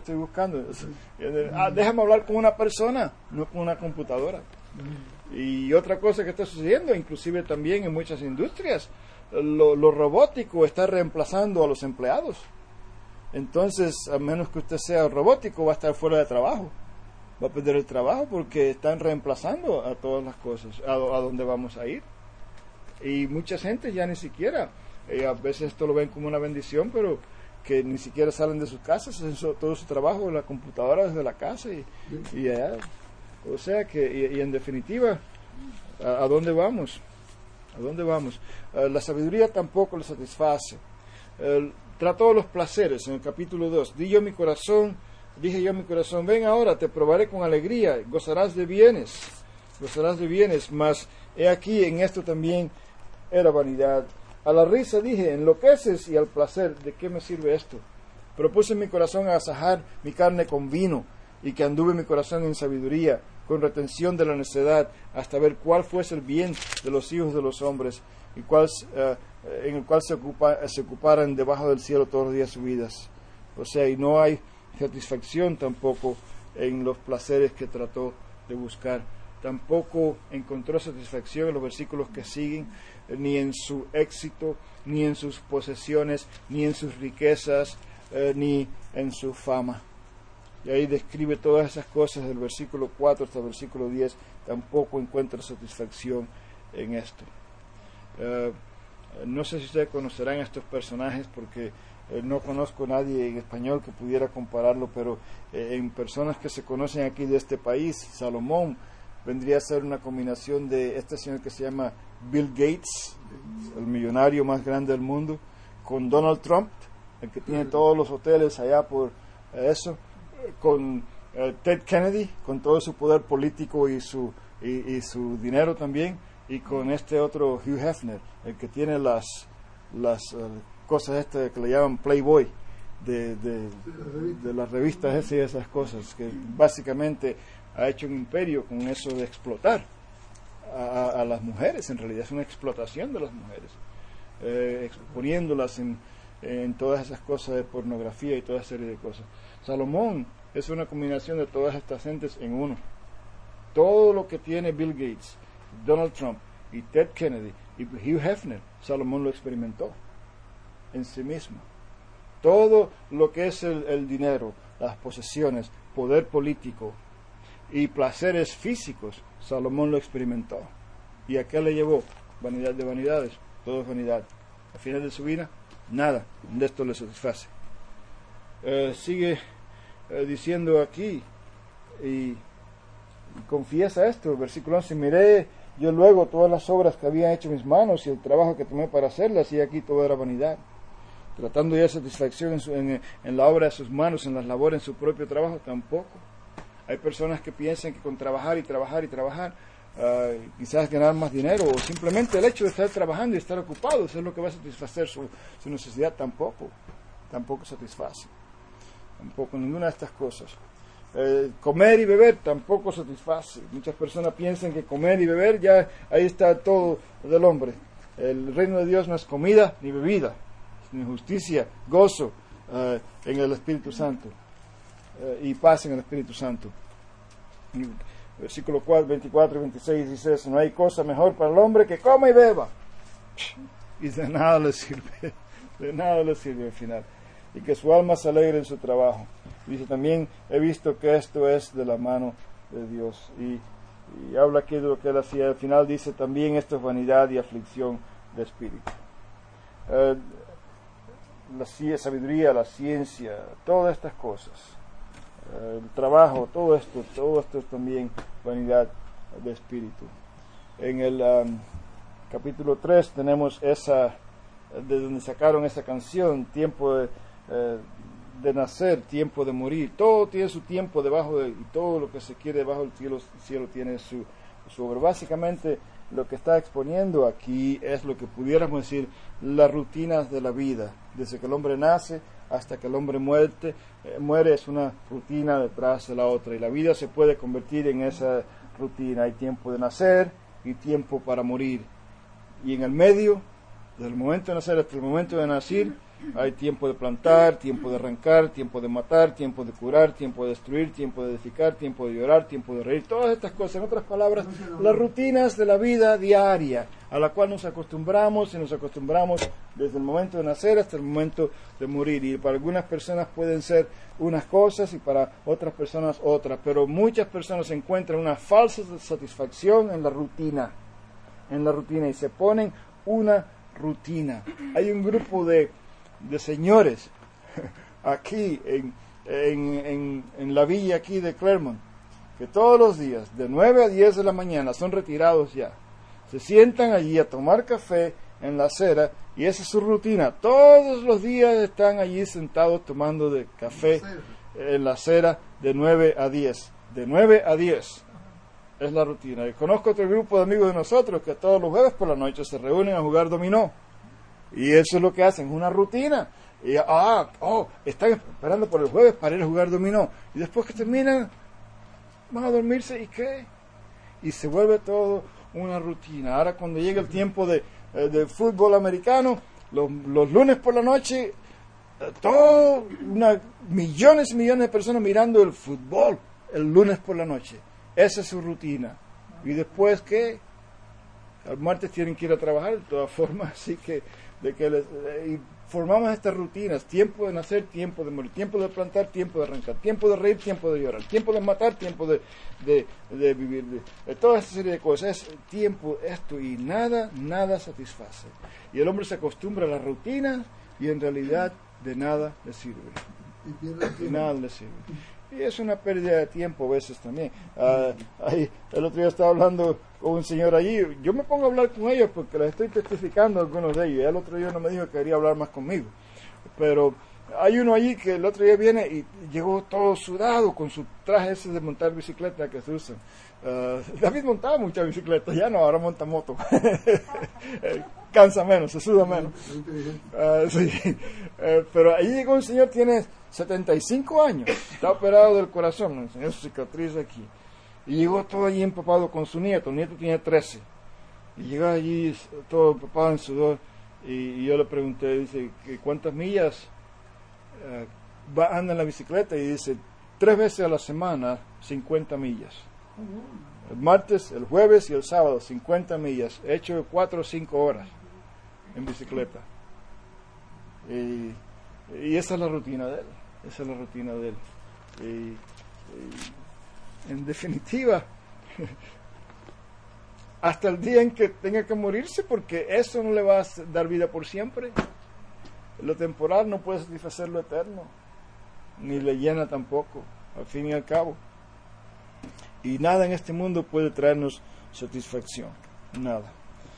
déjame hablar con una persona, no con una computadora. Y otra cosa que está sucediendo, inclusive también en muchas industrias, lo robótico está reemplazando a los empleados. Entonces, a menos que usted sea robótico, va a estar fuera de trabajo, va a perder el trabajo porque están reemplazando a todas las cosas, a donde vamos a ir. Y mucha gente ya ni siquiera, a veces esto lo ven como una bendición, pero que ni siquiera salen de sus casas, hacen todo su trabajo en la computadora desde la casa y allá. O sea que, y en definitiva, ¿a dónde vamos? ¿A dónde vamos? La sabiduría tampoco le satisface. Trató los placeres en el capítulo 2. Dije yo en mi corazón, ven ahora, te probaré con alegría, gozarás de bienes, mas he aquí, en esto también era vanidad. A la risa dije, enloqueces, y al placer, ¿de qué me sirve esto? Propuse en mi corazón agasajar mi carne con vino, y que anduve mi corazón en sabiduría, con retención de la necedad, hasta ver cuál fuese el bien de los hijos de los hombres, y en el cual se ocuparan debajo del cielo todos los días sus vidas. O sea, y no hay satisfacción tampoco en los placeres que trató de buscar. Tampoco encontró satisfacción en los versículos que siguen, ni en su éxito, ni en sus posesiones, ni en sus riquezas, ni en su fama. Y ahí describe todas esas cosas del versículo 4 hasta el versículo 10. Tampoco encuentra satisfacción en esto. No sé si ustedes conocerán a estos personajes, porque no conozco a nadie en español que pudiera compararlo, pero en personas que se conocen aquí de este país, Salomón vendría a ser una combinación de este señor que se llama Bill Gates, el millonario más grande del mundo, con Donald Trump, el que tiene todos los hoteles allá por eso, con Ted Kennedy, con todo su poder político y su dinero también, y con este otro Hugh Hefner, el que tiene las cosas estas que le llaman Playboy, de las revistas y esas cosas, que básicamente ha hecho un imperio con eso de explotar a las mujeres. En realidad es una explotación de las mujeres, exponiéndolas en todas esas cosas de pornografía y toda serie de cosas. Salomón es una combinación de todas estas gentes en uno. Todo lo que tiene Bill Gates, Donald Trump y Ted Kennedy y Hugh Hefner, Salomón lo experimentó en sí mismo. Todo lo que es el dinero, las posesiones, poder político y placeres físicos, Salomón lo experimentó. ¿Y a qué le llevó? Vanidad de vanidades, todo es vanidad. Al final de su vida, nada de esto le satisface. Sigue diciendo aquí y confiesa esto, versículo 11: miré yo luego todas las obras que había hecho mis manos y el trabajo que tomé para hacerlas, y aquí todo era vanidad, tratando de dar satisfacción en la obra de sus manos, en las labores, en su propio trabajo. Tampoco. Hay personas que piensan que con trabajar y trabajar y trabajar, quizás ganar más dinero, o simplemente el hecho de estar trabajando y estar ocupado, eso es lo que va a satisfacer su necesidad. Tampoco satisface. Tampoco, ninguna de estas cosas. Comer y beber tampoco satisface. Muchas personas piensan que comer y beber, ya ahí está todo del hombre. El reino de Dios no es comida ni bebida, ni justicia, gozo en el Espíritu Santo, y paz en el Espíritu Santo. Versículo 24 y 26 dice eso: no hay cosa mejor para el hombre que coma y beba, y de nada le sirve al final, y que su alma se alegre en su trabajo. Dice también: he visto que esto es de la mano de Dios. Y habla aquí de lo que él hacía. Al final dice también: esto es vanidad y aflicción de espíritu. La sabiduría, la ciencia, todas estas cosas, el trabajo, todo esto es también vanidad de espíritu. En el capítulo 3 tenemos esa, de donde sacaron esa canción: tiempo de nacer, tiempo de morir. Todo tiene su tiempo y todo lo que se quiere debajo del cielo tiene su obra. Básicamente lo que está exponiendo aquí es lo que pudiéramos decir las rutinas de la vida. Desde que el hombre nace hasta que el hombre muere, es una rutina detrás de la otra, y la vida se puede convertir en esa rutina. Hay tiempo de nacer y tiempo para morir, y en el medio, desde el momento de nacer hasta el momento de nacer, hay tiempo de plantar, tiempo de arrancar, tiempo de matar, tiempo de curar, tiempo de destruir, tiempo de edificar, tiempo de llorar, tiempo de reír. Todas estas cosas, en otras palabras, las rutinas de la vida diaria, a la cual nos acostumbramos desde el momento de nacer hasta el momento de morir. Y para algunas personas pueden ser unas cosas y para otras personas otras, pero muchas personas encuentran una falsa satisfacción en la rutina, y se ponen una rutina. Hay un grupo de señores aquí en la villa aquí de Claremont, que todos los días de 9 a 10 de la mañana, son retirados ya, se sientan allí a tomar café en la acera, y esa es su rutina. Todos los días están allí sentados tomando de café en la acera de 9 a 10. De 9 a 10 es la rutina. Y conozco otro grupo de amigos de nosotros que todos los jueves por la noche se reúnen a jugar dominó. Y eso es lo que hacen, es una rutina. Y están esperando por el jueves para ir a jugar dominó. Y después que terminan, van a dormirse, ¿y qué? Y se vuelve todo una rutina. Ahora cuando llega el tiempo de fútbol americano, los lunes por la noche, millones y millones de personas mirando el fútbol el lunes por la noche. Esa es su rutina. Y después, ¿qué? El martes tienen que ir a trabajar de todas formas, así que y formamos estas rutinas: tiempo de nacer, tiempo de morir, tiempo de plantar, tiempo de arrancar, tiempo de reír, tiempo de llorar, tiempo de matar, tiempo de vivir, de toda esta serie de cosas. Es tiempo esto, y nada satisface. Y el hombre se acostumbra a las rutinas y en realidad de nada le sirve. Y pierde el y tiempo. nada le sirve. Y es una pérdida de tiempo a veces también. El otro día estaba hablando con un señor allí. Yo me pongo a hablar con ellos porque les estoy testificando a algunos de ellos. El otro día no me dijo que quería hablar más conmigo. Pero hay uno allí que el otro día viene y llegó todo sudado con su traje ese de montar bicicleta que se usa. David montaba mucha bicicleta, ya no, ahora monta moto. Cansa menos, se suda menos. Sí. Pero allí llegó un señor, tiene 75 años, está operado del corazón, enseñó su cicatriz aquí. Y llegó todo allí empapado con su nieto, el nieto tiene 13. Y llegó allí todo empapado en sudor. Y yo le pregunté, dice, ¿cuántas millas anda en la bicicleta? Y dice, 3 veces a la semana, 50 millas. El martes, el jueves y el sábado, 50 millas. He hecho 4 o 5 horas en bicicleta. Y esa es la rutina de él. Esa es la rutina de él. En definitiva, hasta el día en que tenga que morirse, porque eso no le va a dar vida por siempre. Lo temporal no puede satisfacer lo eterno, ni le llena tampoco, al fin y al cabo. Y nada en este mundo puede traernos satisfacción, nada.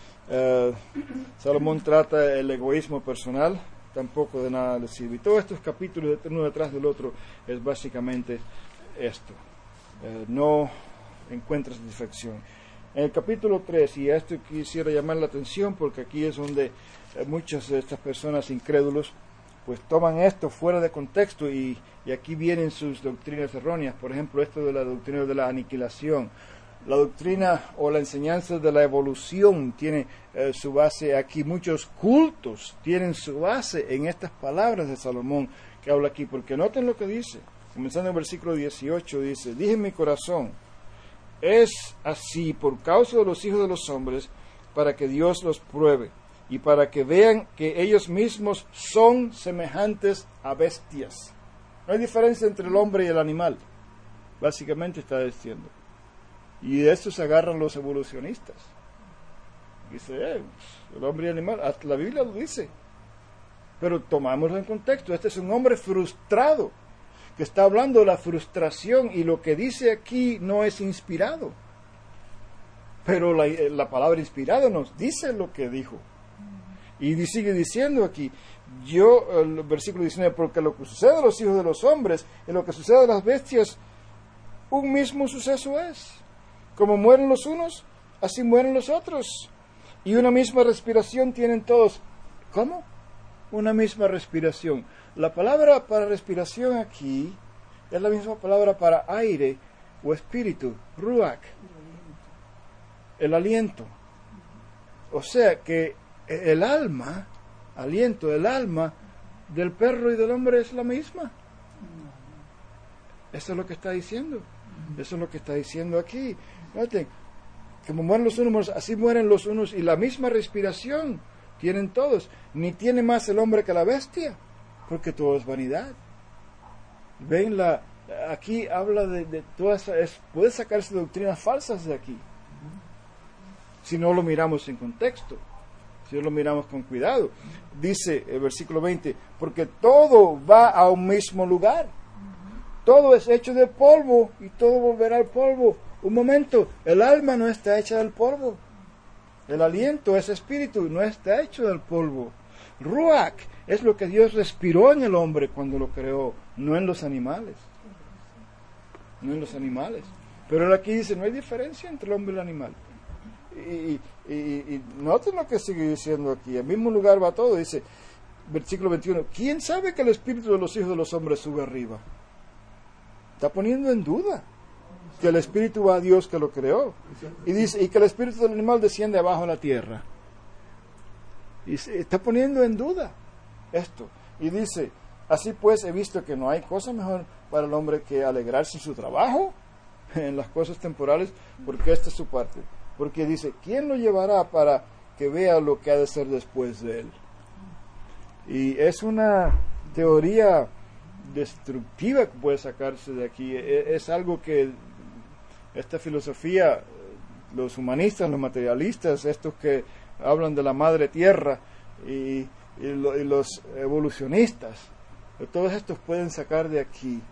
Salomón trata el egoísmo personal, tampoco de nada le sirve. Y todos estos capítulos, uno detrás del otro, es básicamente esto. No encuentra satisfacción. En el capítulo 3, y a esto quisiera llamar la atención porque aquí es donde muchas de estas personas incrédulos pues toman esto fuera de contexto y aquí vienen sus doctrinas erróneas. Por ejemplo, esto de la doctrina de la aniquilación. La doctrina o la enseñanza de la evolución tiene su base aquí. Muchos cultos tienen su base en estas palabras de Salomón que habla aquí, porque noten lo que dice. Comenzando en el versículo 18, dice, dije en mi corazón, es así por causa de los hijos de los hombres, para que Dios los pruebe, y para que vean que ellos mismos son semejantes a bestias. No hay diferencia entre el hombre y el animal, básicamente está diciendo. Y de eso se agarran los evolucionistas. Dice, el hombre y el animal, hasta la Biblia lo dice. Pero tomámoslo en contexto, este es un hombre frustrado, que está hablando de la frustración, y lo que dice aquí no es inspirado. Pero la palabra inspirado nos dice lo que dijo. Y sigue diciendo aquí, el versículo 19, porque lo que sucede a los hijos de los hombres y lo que sucede a las bestias, un mismo suceso es. Como mueren los unos, así mueren los otros. Y una misma respiración tienen todos. ¿Cómo? Una misma respiración. La palabra para respiración aquí es la misma palabra para aire o espíritu, ruach, el aliento. O sea que el alma, aliento, el alma del perro y del hombre es la misma. Eso es lo que está diciendo. Eso es lo que está diciendo aquí. Noten, como mueren los unos, así mueren los unos, y la misma respiración tienen todos. Ni tiene más el hombre que la bestia, porque todo es vanidad. Ven, aquí habla de todas, puede sacarse doctrinas falsas de aquí, si no lo miramos en contexto, si no lo miramos con cuidado. Dice el versículo 20, porque todo va a un mismo lugar. Todo es hecho de polvo y todo volverá al polvo. Un momento, el alma no está hecha del polvo. El aliento, ese espíritu, no está hecho del polvo. Ruach es lo que Dios respiró en el hombre cuando lo creó, no en los animales. No en los animales. Pero él aquí dice, no hay diferencia entre el hombre y el animal. Y noten lo que sigue diciendo aquí. Al mismo lugar va todo. Dice, versículo 21, ¿quién sabe que el espíritu de los hijos de los hombres sube arriba? Está poniendo en duda que el espíritu va a Dios que lo creó. Y dice, y que el espíritu del animal desciende abajo a la tierra. Y está poniendo en duda esto. Y dice, así pues he visto que no hay cosa mejor para el hombre que alegrarse en su trabajo, en las cosas temporales, porque esta es su parte. Porque dice, ¿quién lo llevará para que vea lo que ha de ser después de él? Y es una teoría destructiva que puede sacarse de aquí. Es algo que esta filosofía, los humanistas, los materialistas, estos que hablan de la madre tierra y los evolucionistas, Todos estos pueden sacar de aquí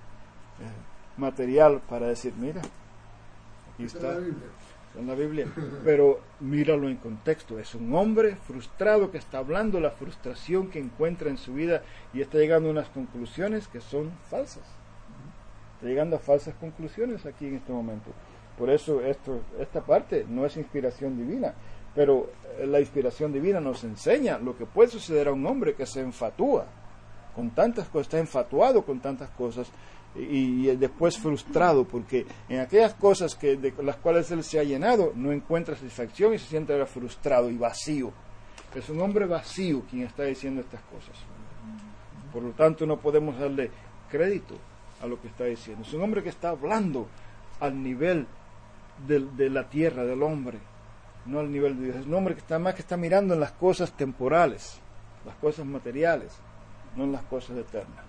material para decir, mira, aquí está en la Biblia, pero míralo en contexto. Es un hombre frustrado que está hablando la frustración que encuentra en su vida y está llegando a unas conclusiones que son falsas. Está llegando a falsas conclusiones aquí en este momento. Por eso esta parte no es inspiración divina, pero la inspiración divina nos enseña lo que puede suceder a un hombre que se enfatúa con tantas cosas, está enfatuado con tantas cosas y después frustrado porque en aquellas cosas de las cuales él se ha llenado no encuentra satisfacción y se siente ahora frustrado y vacío. Es un hombre vacío quien está diciendo estas cosas. Por lo tanto, no podemos darle crédito a lo que está diciendo. Es un hombre que está hablando al nivel de la tierra, del hombre, no al nivel de Dios. Es un hombre que está mirando en las cosas temporales, las cosas materiales, no en las cosas eternas.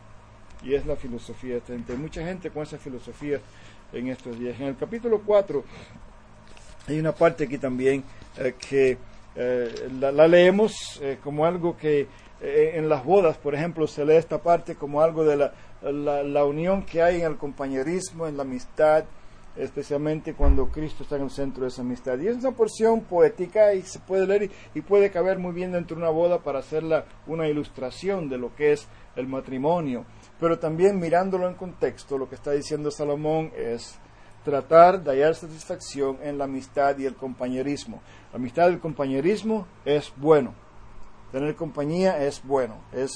Y es la filosofía de esta gente. Hay mucha gente con esa filosofía en estos días. En el capítulo 4 hay una parte aquí también que la leemos como algo que en las bodas, por ejemplo, se lee esta parte como algo de la unión que hay en el compañerismo, en la amistad, especialmente cuando Cristo está en el centro de esa amistad. Y es una porción poética y se puede leer y puede caber muy bien dentro de una boda para hacerla una ilustración de lo que es el matrimonio. Pero también mirándolo en contexto, lo que está diciendo Salomón es tratar de hallar satisfacción en la amistad y el compañerismo. La amistad y el compañerismo es bueno. Tener compañía es bueno.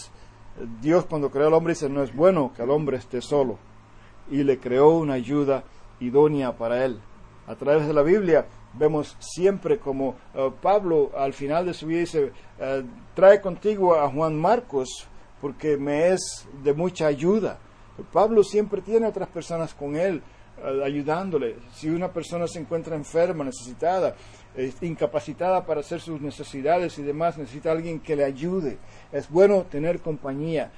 Dios cuando creó al hombre dice, no es bueno que el hombre esté solo. Y le creó una ayuda idónea para él. A través de la Biblia vemos siempre como Pablo al final de su vida dice, trae contigo a Juan Marcos porque me es de mucha ayuda. Pablo siempre tiene otras personas con él ayudándole. Si una persona se encuentra enferma, necesitada, incapacitada para hacer sus necesidades y demás, necesita alguien que le ayude. Es bueno tener compañía.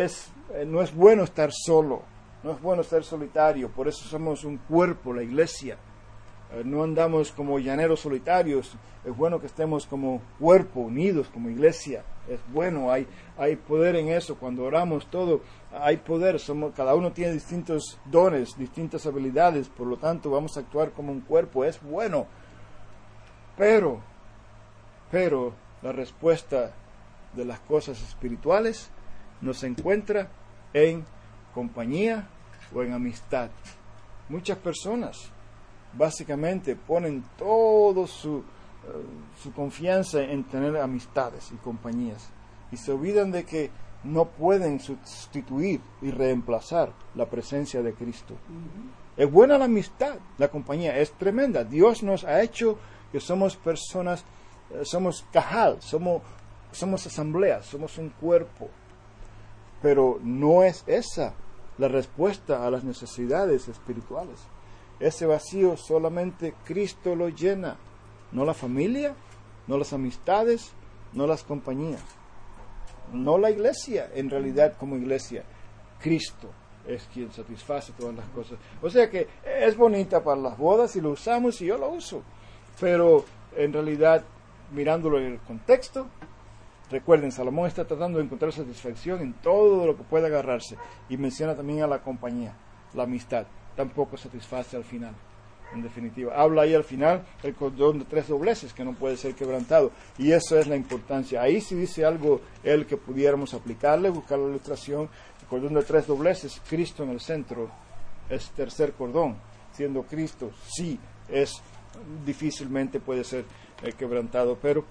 No es bueno estar solo. No es bueno estar solitario, por eso somos un cuerpo, la iglesia. No andamos como llaneros solitarios, es bueno que estemos como cuerpo, unidos como iglesia. Es bueno, hay poder en eso. Cuando oramos todo, hay poder. Cada uno tiene distintos dones, distintas habilidades, por lo tanto vamos a actuar como un cuerpo. Es bueno, pero la respuesta de las cosas espirituales no se encuentra en compañía o en amistad. Muchas personas básicamente ponen toda su confianza en tener amistades y compañías y se olvidan de que no pueden sustituir y reemplazar la presencia de Cristo. Es buena la amistad, la compañía es tremenda. Dios nos ha hecho que somos personas, somos cajal, somos asamblea, somos un cuerpo, pero no es esa la respuesta a las necesidades espirituales. Ese vacío solamente Cristo lo llena, no la familia, no las amistades, no las compañías, no la iglesia, en realidad como iglesia. Cristo es quien satisface todas las cosas. O sea que es bonita para las bodas y lo usamos y yo lo uso, pero en realidad mirándolo en el contexto, recuerden, Salomón está tratando de encontrar satisfacción en todo lo que pueda agarrarse y menciona también a la compañía, la amistad, tampoco satisface al final. En definitiva, habla ahí al final el cordón de 3 dobleces que no puede ser quebrantado, y eso es la importancia. Ahí sí dice algo él que pudiéramos aplicarle, buscar la ilustración. El cordón de 3 dobleces, Cristo en el centro, es tercer cordón, siendo Cristo sí es difícilmente puede ser quebrantado, pero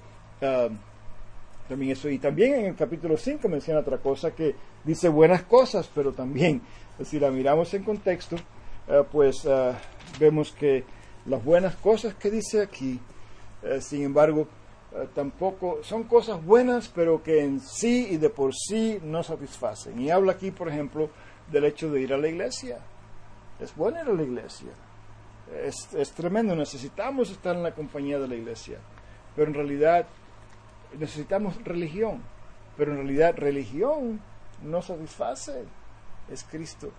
también eso. Y también en el capítulo 5 menciona otra cosa que dice buenas cosas, pero también si la miramos en contexto, vemos que las buenas cosas que dice aquí, sin embargo, tampoco son cosas buenas, pero que en sí y de por sí no satisfacen. Y habla aquí, por ejemplo, del hecho de ir a la iglesia. Es bueno ir a la iglesia. Es tremendo, necesitamos estar en la compañía de la iglesia, pero en realidad necesitamos religión, pero en realidad religión no satisface, es Cristo.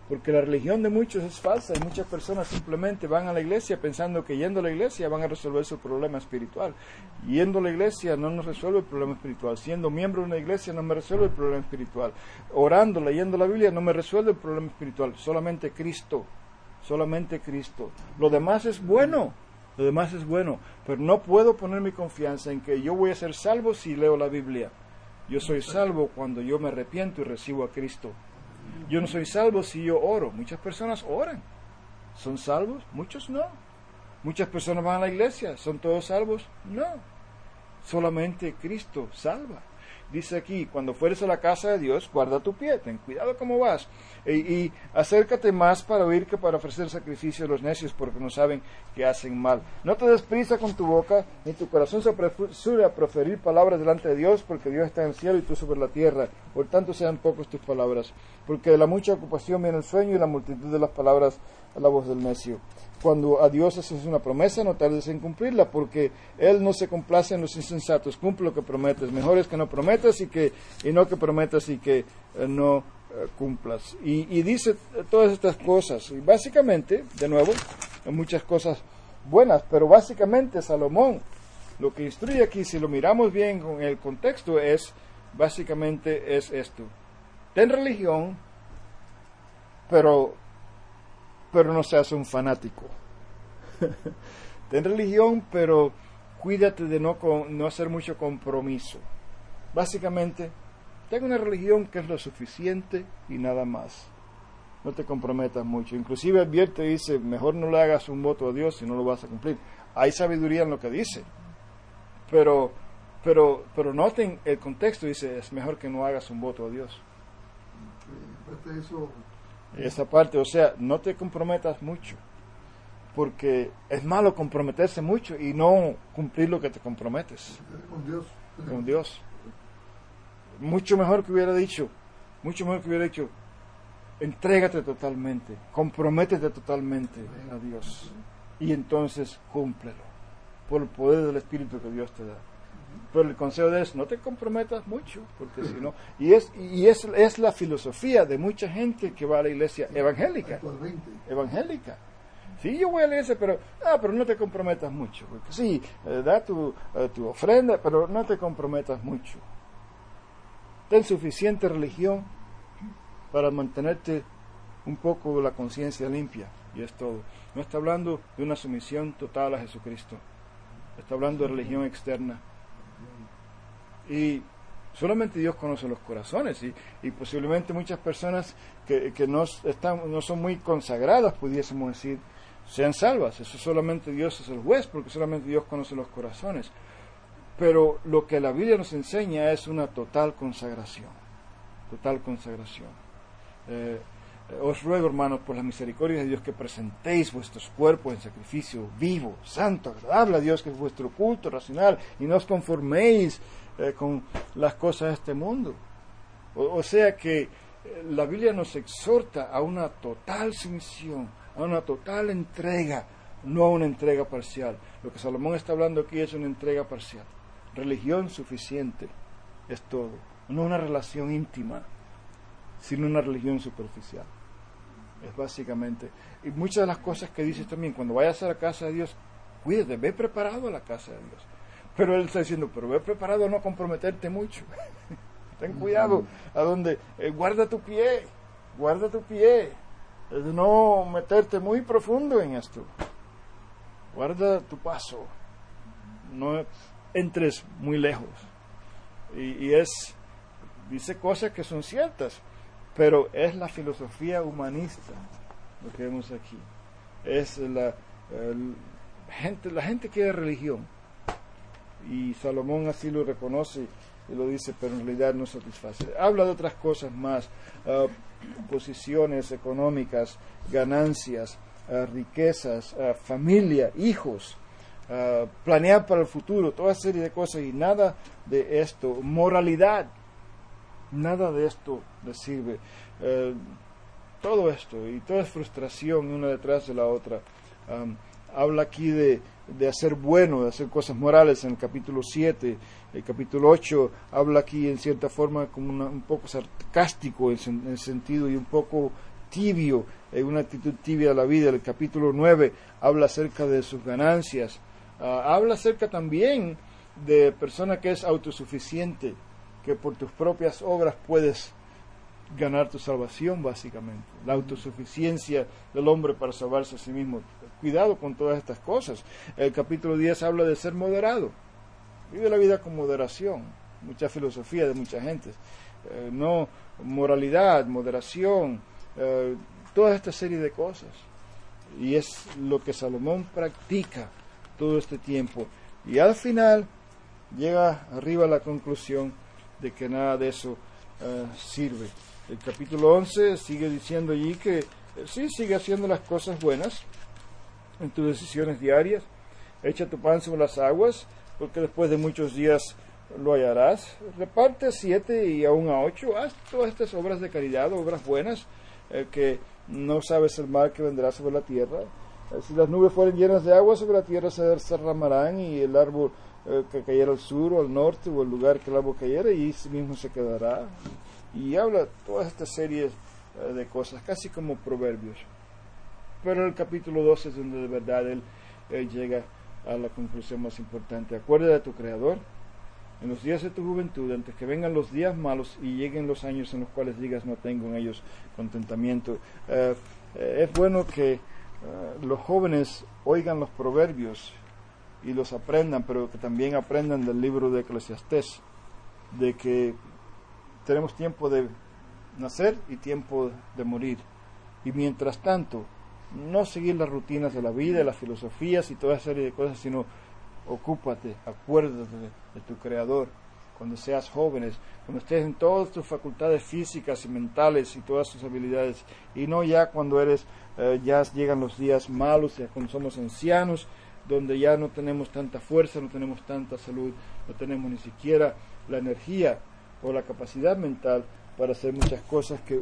Porque la religión de muchos es falsa y muchas personas simplemente van a la iglesia pensando que yendo a la iglesia van a resolver su problema espiritual. Yendo a la iglesia no nos resuelve el problema espiritual. Siendo miembro de una iglesia no me resuelve el problema espiritual. Orando, leyendo la Biblia no me resuelve el problema espiritual. Solamente Cristo. Solamente Cristo. Lo demás es bueno. Lo demás es bueno. Pero no puedo poner mi confianza en que yo voy a ser salvo si leo la Biblia. Yo soy salvo cuando yo me arrepiento y recibo a Cristo. Yo no soy salvo si yo oro. Muchas personas oran. ¿Son salvos? Muchos no. Muchas personas van a la iglesia. ¿Son todos salvos? No. Solamente Cristo salva. Dice aquí, cuando fueres a la casa de Dios, guarda tu pie, ten cuidado cómo vas. Y acércate más para oír que para ofrecer sacrificio a los necios, porque no saben que hacen mal. No te des prisa con tu boca, ni tu corazón se apresure a proferir palabras delante de Dios, porque Dios está en el cielo y tú sobre la tierra. Por tanto, sean pocas tus palabras. Porque de la mucha ocupación viene el sueño, y la multitud de las palabras a la voz del necio. Cuando a Dios haces una promesa, no tardes en cumplirla, porque Él no se complace en los insensatos. Cumple lo que prometes. Mejor es que no prometas y no que prometas y que no cumplas. Y dice todas estas cosas. Y básicamente, de nuevo, hay muchas cosas buenas, pero básicamente Salomón lo que instruye aquí, si lo miramos bien con el contexto, básicamente es esto. Ten religión, pero no seas un fanático. Ten religión, pero cuídate de no hacer mucho compromiso. Básicamente, ten una religión que es lo suficiente y nada más. No te comprometas mucho. Inclusive advierte, dice, mejor no le hagas un voto a Dios si no lo vas a cumplir. Hay sabiduría en lo que dice. Pero noten el contexto, dice, es mejor que no hagas un voto a Dios. Esa parte, o sea, no te comprometas mucho, porque es malo comprometerse mucho y no cumplir lo que te comprometes. Con Dios. Mucho mejor que hubiera dicho, entrégate totalmente, comprométete totalmente a Dios, y entonces cúmplelo, por el poder del Espíritu que Dios te da. Pero el consejo es, no te comprometas mucho, porque si no, y es la filosofía de mucha gente que va a la iglesia evangélica. Sí, yo voy a la iglesia, pero no te comprometas mucho, porque sí, da tu ofrenda, pero no te comprometas mucho. Ten suficiente religión para mantenerte un poco la conciencia limpia, y es todo. No está hablando de una sumisión total a Jesucristo, está hablando de religión externa. Y solamente Dios conoce los corazones, y posiblemente muchas personas que no son muy consagradas, pudiésemos decir, sean salvas. Eso solamente Dios es el juez, porque solamente Dios conoce los corazones. Pero lo que la Biblia nos enseña es una total consagración. Os ruego, hermanos, por la misericordia de Dios, que presentéis vuestros cuerpos en sacrificio vivo, santo, agradable a Dios, que es vuestro culto racional, y no os conforméis con las cosas de este mundo. O sea que la Biblia nos exhorta a una total sumisión, a una total entrega, no a una entrega parcial. Lo que Salomón está hablando aquí es una entrega parcial. Religión suficiente es todo, no una relación íntima, sino una religión superficial. Es básicamente, y muchas de las cosas que dices también, cuando vayas a la casa de Dios, cuídate, ve preparado a la casa de Dios. Pero él está diciendo, pero ve preparado a no comprometerte mucho. Ten cuidado a donde, guarda tu pie, no meterte muy profundo en esto. Guarda tu paso, no entres muy lejos. Y dice cosas que son ciertas, pero es la filosofía humanista lo que vemos aquí. Es la gente quiere religión, y Salomón así lo reconoce y lo dice, pero en realidad no satisface. Habla de otras cosas más, posiciones económicas, ganancias, riquezas, familia, hijos, planear para el futuro, toda serie de cosas, y nada de esto, moralidad, nada de esto le sirve. Todo esto, y toda es frustración una detrás de la otra. Habla aquí de hacer bueno, de hacer cosas morales en el capítulo 7, el capítulo 8 habla aquí en cierta forma como un poco sarcástico en sentido, y un poco tibio, una actitud tibia de la vida. El capítulo 9 habla acerca de sus ganancias. Habla acerca también de persona que es autosuficiente, que por tus propias obras puedes ganar tu salvación, básicamente. La autosuficiencia del hombre para salvarse a sí mismo. Cuidado con todas estas cosas. El capítulo 10 habla de ser moderado. Vive la vida con moderación. Mucha filosofía de mucha gente. No moralidad, moderación, toda esta serie de cosas. Y es lo que Salomón practica todo este tiempo. Y al final llega arriba a la conclusión de que nada de eso sirve. El capítulo 11 sigue diciendo allí que sí, sigue haciendo las cosas buenas en tus decisiones diarias. Echa tu pan sobre las aguas, porque después de muchos días lo hallarás. Reparte 7 y aún a 8. Haz todas estas obras de caridad, obras buenas, que no sabes el mal que vendrá sobre la tierra. Si las nubes fueren llenas de agua, sobre la tierra se derramarán, y el árbol que cayera al sur o al norte, o el lugar que el árbol cayera, y sí mismo se quedará. Y habla toda esta serie de cosas, casi como proverbios. Pero en el capítulo 12 es donde de verdad él llega a la conclusión más importante. Acuérdate de tu Creador en los días de tu juventud, antes que vengan los días malos y lleguen los años en los cuales digas no tengo en ellos contentamiento. Es bueno que los jóvenes oigan los proverbios y los aprendan, pero que también aprendan del libro de Eclesiastés, de que tenemos tiempo de nacer y tiempo de morir, y mientras tanto no seguir las rutinas de la vida, las filosofías y toda esa serie de cosas, sino ocúpate, acuérdate de tu Creador cuando seas jóvenes, cuando estés en todas tus facultades físicas y mentales y todas tus habilidades, y no ya cuando ya llegan los días malos, ya cuando somos ancianos, donde ya no tenemos tanta fuerza, no tenemos tanta salud, no tenemos ni siquiera la energía o la capacidad mental para hacer muchas cosas que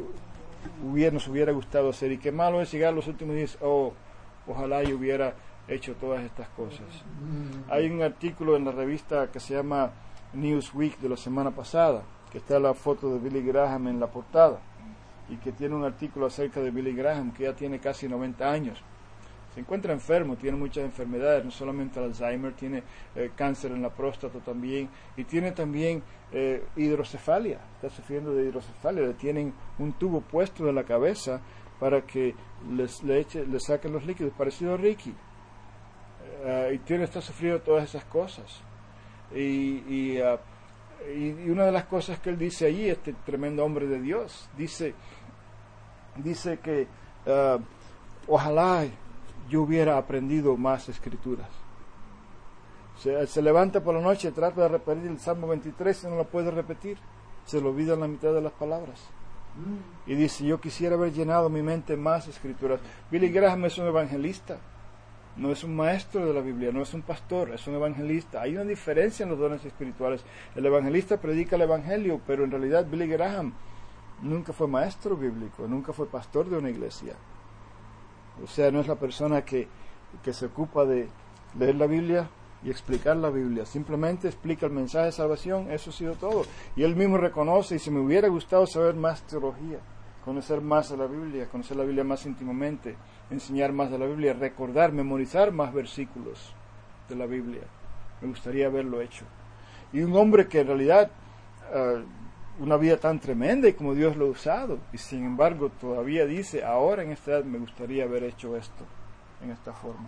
nos hubiera gustado hacer. Y qué malo es llegar a los últimos días, ojalá yo hubiera hecho todas estas cosas. Hay un artículo en la revista que se llama Newsweek de la semana pasada, que está la foto de Billy Graham en la portada, y que tiene un artículo acerca de Billy Graham, que ya tiene casi 90 años. Se encuentra enfermo, tiene muchas enfermedades, no solamente Alzheimer, tiene cáncer en la próstata también, y tiene también hidrocefalia, está sufriendo de hidrocefalia. Le tienen un tubo puesto de la cabeza para que le saquen los líquidos, parecido a Ricky. Y está sufriendo todas esas cosas. Y una de las cosas que él dice allí, este tremendo hombre de Dios, dice que ojalá yo hubiera aprendido más escrituras. Se levanta por la noche y trata de repetir el Salmo 23 y no lo puede repetir. Se le olvida la mitad de las palabras. Y dice, yo quisiera haber llenado mi mente más escrituras. Billy Graham es un evangelista. No es un maestro de la Biblia, no es un pastor, es un evangelista. Hay una diferencia en los dones espirituales. El evangelista predica el evangelio, pero en realidad Billy Graham nunca fue maestro bíblico, nunca fue pastor de una iglesia. O sea, no es la persona que se ocupa de leer la Biblia y explicar la Biblia. Simplemente explica el mensaje de salvación, eso ha sido todo. Y él mismo reconoce, y si me hubiera gustado saber más teología, conocer más de la Biblia, conocer la Biblia más íntimamente, enseñar más de la Biblia, recordar, memorizar más versículos de la Biblia. Me gustaría haberlo hecho. Y un hombre que en realidad, una vida tan tremenda y como Dios lo ha usado, y sin embargo todavía dice, ahora en esta edad me gustaría haber hecho esto, en esta forma.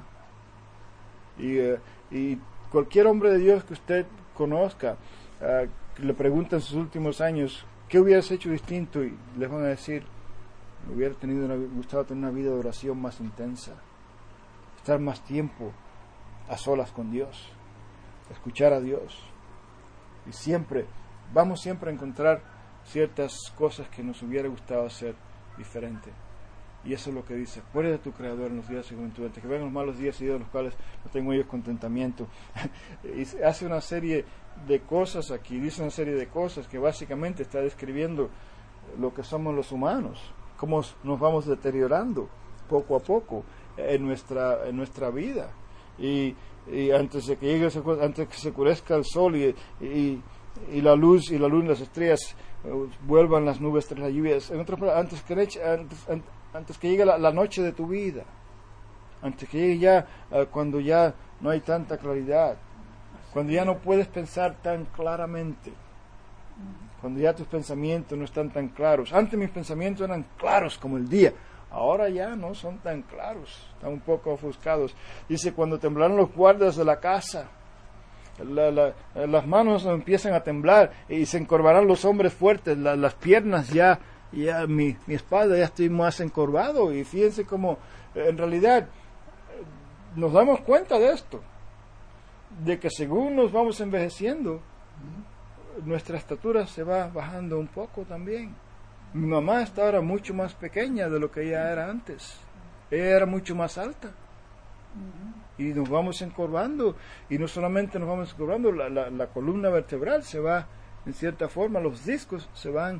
Y cualquier hombre de Dios que usted conozca, que le pregunte en sus últimos años, ¿qué hubieras hecho distinto? Y les van a decir, me hubiera gustado tener una vida de oración más intensa, estar más tiempo a solas con Dios, escuchar a Dios. Y vamos siempre a encontrar ciertas cosas que nos hubiera gustado hacer diferente. Y eso es lo que dice, acuérdate de tu Creador en los días de juventud, antes que vengan los malos días y días de los cuales no tengo ellos contentamiento. Y hace una serie de cosas aquí, dice una serie de cosas que básicamente está describiendo lo que somos los humanos, cómo nos vamos deteriorando poco a poco en nuestra vida. Y antes de que llegue antes que se oscurezca el sol y la luz y las estrellas vuelvan las nubes tras las lluvias, en otras palabras, antes que llegue la noche de tu vida, antes que llegue ya cuando ya no hay tanta claridad, cuando ya no puedes pensar tan claramente, cuando ya tus pensamientos no están tan claros. Antes mis pensamientos eran claros como el día, ahora ya no son tan claros, están un poco ofuscados. Dice, cuando temblaron los guardas de la casa, las manos empiezan a temblar y se encorvarán los hombres fuertes, las piernas ya mi espalda ya estoy más encorvado. Y fíjense cómo en realidad nos damos cuenta de esto, de que según nos vamos envejeciendo, nuestra estatura se va bajando un poco también. Mi mamá está ahora mucho más pequeña de lo que ella era antes. Ella era mucho más alta. Y nos vamos encorvando, y no solamente nos vamos encorvando, la columna vertebral se va, en cierta forma, los discos se van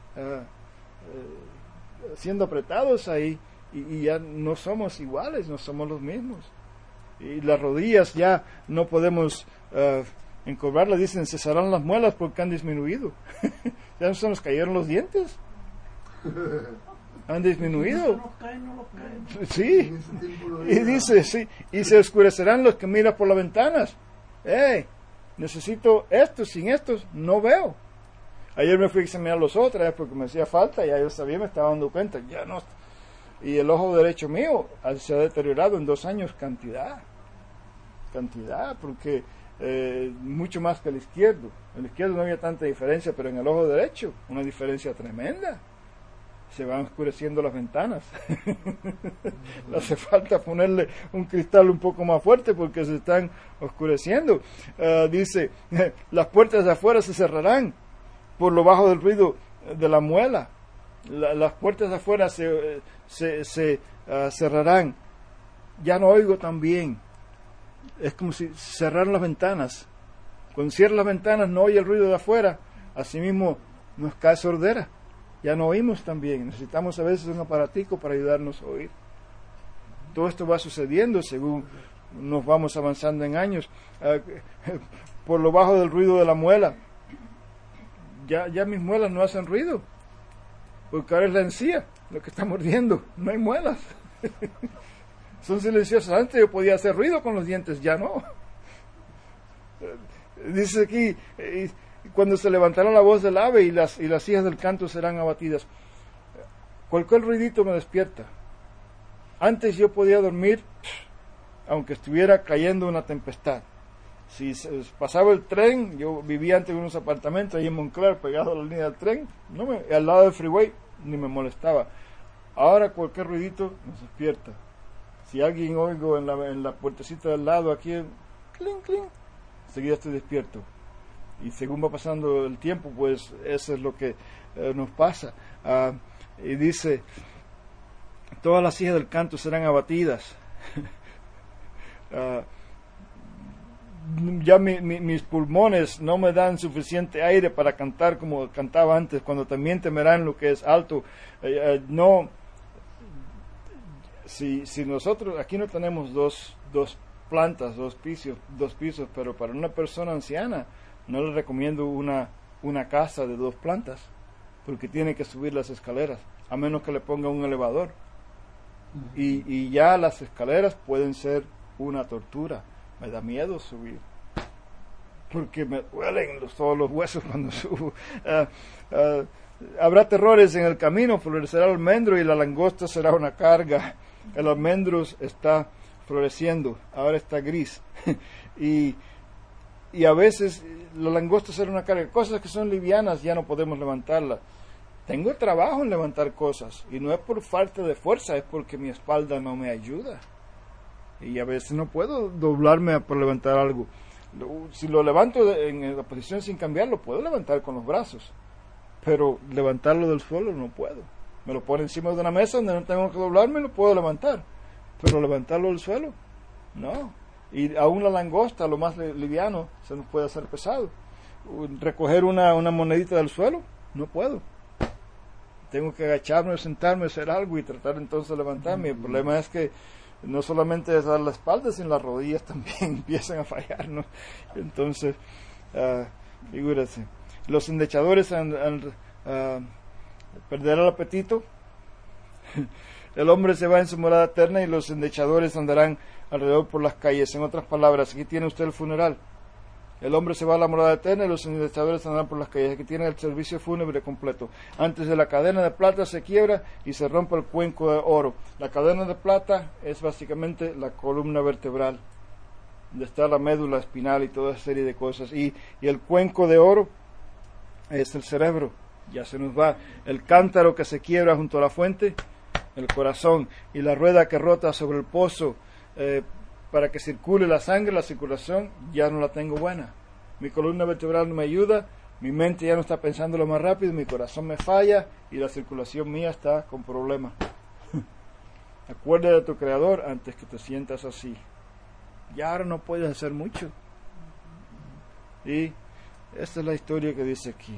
siendo apretados ahí, y ya no somos iguales, no somos los mismos. Y las rodillas ya no podemos encorvarlas, dicen, cesarán las muelas porque han disminuido. Ya no se nos cayeron los dientes. Han disminuido. Sí. Y dice, sí, y se oscurecerán los que miran por las ventanas. Necesito esto, sin estos no veo. Ayer me fui a examinar los otros porque me hacía falta, ya yo sabía, me estaba dando cuenta, ya no. Y el ojo derecho mío se ha deteriorado en 2 años cantidad, porque mucho más que el izquierdo. En el izquierdo no había tanta diferencia, pero en el ojo derecho una diferencia tremenda. Se van oscureciendo las ventanas. Hace falta ponerle un cristal un poco más fuerte porque se están oscureciendo. Dice, las puertas de afuera se cerrarán por lo bajo del ruido de la muela. Las puertas de afuera se cerrarán. Ya no oigo tan bien. Es como si cerraran las ventanas. Cuando cierran las ventanas no oye el ruido de afuera. Asimismo nos cae sordera. Ya no oímos tan bien. Necesitamos a veces un aparatico para ayudarnos a oír. Todo esto va sucediendo según nos vamos avanzando en años. Por lo bajo del ruido de la muela. Ya mis muelas no hacen ruido. Porque ahora es la encía lo que está mordiendo. No hay muelas. Son silenciosas. Antes yo podía hacer ruido con los dientes, ya no. Dice aquí, cuando se levantará la voz del ave y las hijas del canto serán abatidas. Cualquier ruidito me despierta. Antes yo podía dormir aunque estuviera cayendo una tempestad. Si pasaba el tren, yo vivía antes en unos apartamentos ahí en Montclair, pegado a la línea del tren, al lado del freeway, ni me molestaba. Ahora cualquier ruidito me despierta. Si alguien oigo en la puertecita del lado, aquí, clink, clink, enseguida estoy despierto. Y según va pasando el tiempo, pues eso es lo que nos pasa. Y dice, todas las hijas del canto serán abatidas. Ya mis pulmones no me dan suficiente aire para cantar como cantaba antes, cuando también temerán lo que es alto. No, si nosotros aquí no tenemos dos plantas, dos pisos, pero para una persona anciana no le recomiendo una casa de 2 plantas, porque tiene que subir las escaleras, a menos que le ponga un elevador. Y ya las escaleras pueden ser una tortura. Me da miedo subir, porque me duelen todos los huesos cuando subo. Habrá terrores en el camino, florecerá el almendro y la langosta será una carga. El almendro está floreciendo, ahora está gris. y a veces la langosta será una carga. Cosas que son livianas ya no podemos levantarlas. Tengo trabajo en levantar cosas, y no es por falta de fuerza, es porque mi espalda no me ayuda. Y a veces no puedo doblarme por levantar algo. Si lo levanto en la posición sin cambiar, lo puedo levantar con los brazos, pero levantarlo del suelo no puedo. Me lo pone encima de una mesa donde no tengo que doblarme, lo puedo levantar, pero levantarlo del suelo, no. Y aún la langosta, lo más liviano, se nos puede hacer pesado. Recoger una monedita del suelo, no puedo. Tengo que agacharme, sentarme, hacer algo y tratar entonces de levantarme. El problema es que no solamente es dar la espalda, sino las rodillas también empiezan a fallar, ¿no? Entonces, figúrate, los endechadores perderán el apetito. El hombre se va en su morada eterna y los endechadores andarán alrededor por las calles. En otras palabras, aquí tiene usted el funeral. El hombre se va a la morada eterna y los endechadores andarán por las calles. Aquí tiene el servicio fúnebre completo. Antes de la cadena de plata se quiebra y se rompe el cuenco de oro. La cadena de plata es básicamente la columna vertebral, donde está la médula espinal y toda esa serie de cosas. Y el cuenco de oro es el cerebro. Ya se nos va. El cántaro que se quiebra junto a la fuente, el corazón, y la rueda que rota sobre el pozo para que circule la sangre, la circulación, ya no la tengo buena. Mi columna vertebral no me ayuda, mi mente ya no está pensando lo más rápido, mi corazón me falla y la circulación mía está con problemas. Acuérdate de tu Creador antes que te sientas así. Ya ahora no puedes hacer mucho. Y esta es la historia que dice aquí,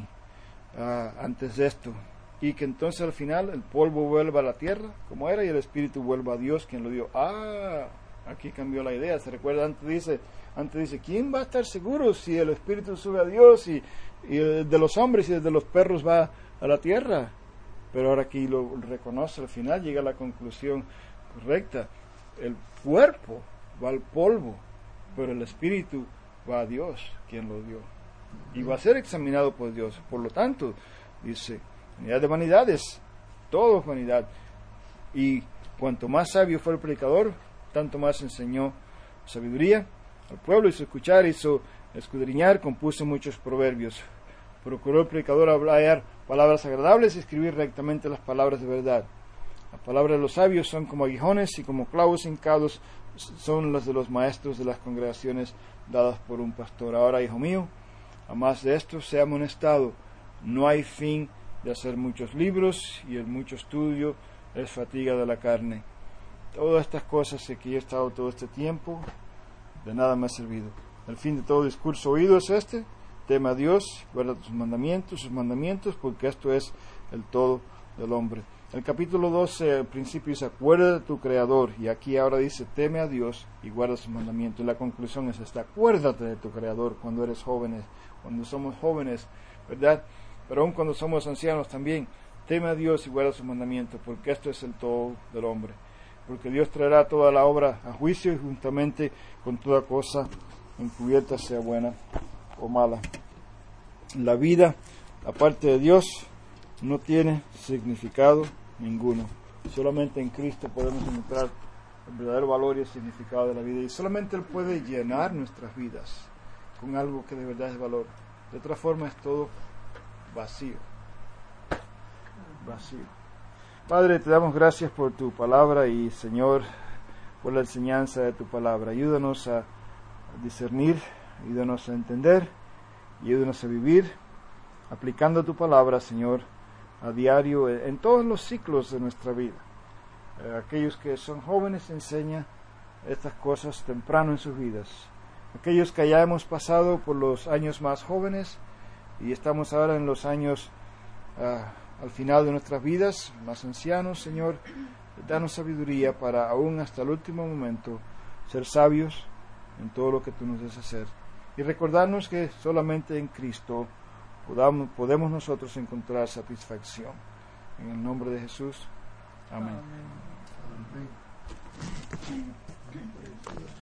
antes de esto. Y que entonces al final el polvo vuelva a la tierra como era y el espíritu vuelva a Dios quien lo dio. Aquí cambió la idea. Se recuerda, antes dice, ¿quién va a estar seguro si el espíritu sube a Dios y de los hombres y de los perros va a la tierra? Pero ahora aquí lo reconoce, al final llega a la conclusión correcta. El cuerpo va al polvo, pero el espíritu va a Dios quien lo dio y va a ser examinado por Dios. Por lo tanto, dice, vanidad de vanidades, todo es vanidad. Y cuanto más sabio fue el predicador, tanto más enseñó sabiduría al pueblo, hizo escuchar, hizo escudriñar, compuso muchos proverbios. Procuró el predicador hablar palabras agradables y escribir rectamente las palabras de verdad. Las palabras de los sabios son como aguijones y como clavos hincados son las de los maestros de las congregaciones dadas por un pastor. Ahora, hijo mío, a más de esto sea amonestado, no hay fin de hacer muchos libros y el mucho estudio es fatiga de la carne. Todas estas cosas que yo he estado todo este tiempo, de nada me ha servido. El fin de todo discurso oído es este: teme a Dios, guarda sus mandamientos, porque esto es el todo del hombre. El capítulo 12 al principio dice, acuérdate de tu Creador, y aquí ahora dice, teme a Dios y guarda sus mandamientos. Y la conclusión es esta: acuérdate de tu Creador cuando eres jóvenes, cuando somos jóvenes, ¿verdad? Pero aún cuando somos ancianos también, teme a Dios y guarda sus mandamientos, porque esto es el todo del hombre. Porque Dios traerá toda la obra a juicio y juntamente con toda cosa encubierta, sea buena o mala. La vida, aparte de Dios, no tiene significado ninguno. Solamente en Cristo podemos encontrar el verdadero valor y el significado de la vida. Y solamente Él puede llenar nuestras vidas con algo que de verdad es valor. De otra forma es todo vacío. Vacío. Padre, te damos gracias por tu palabra y, Señor, por la enseñanza de tu palabra. Ayúdanos a discernir, ayúdanos a entender, ayúdanos a vivir aplicando tu palabra, Señor, a diario en todos los ciclos de nuestra vida. Aquellos que son jóvenes, enseña estas cosas temprano en sus vidas. Aquellos que ya hemos pasado por los años más jóvenes y estamos ahora en los años al final de nuestras vidas, más ancianos, Señor, danos sabiduría para aún hasta el último momento ser sabios en todo lo que tú nos des hacer. Y recordarnos que solamente en Cristo podemos nosotros encontrar satisfacción. En el nombre de Jesús. Amén. Amén.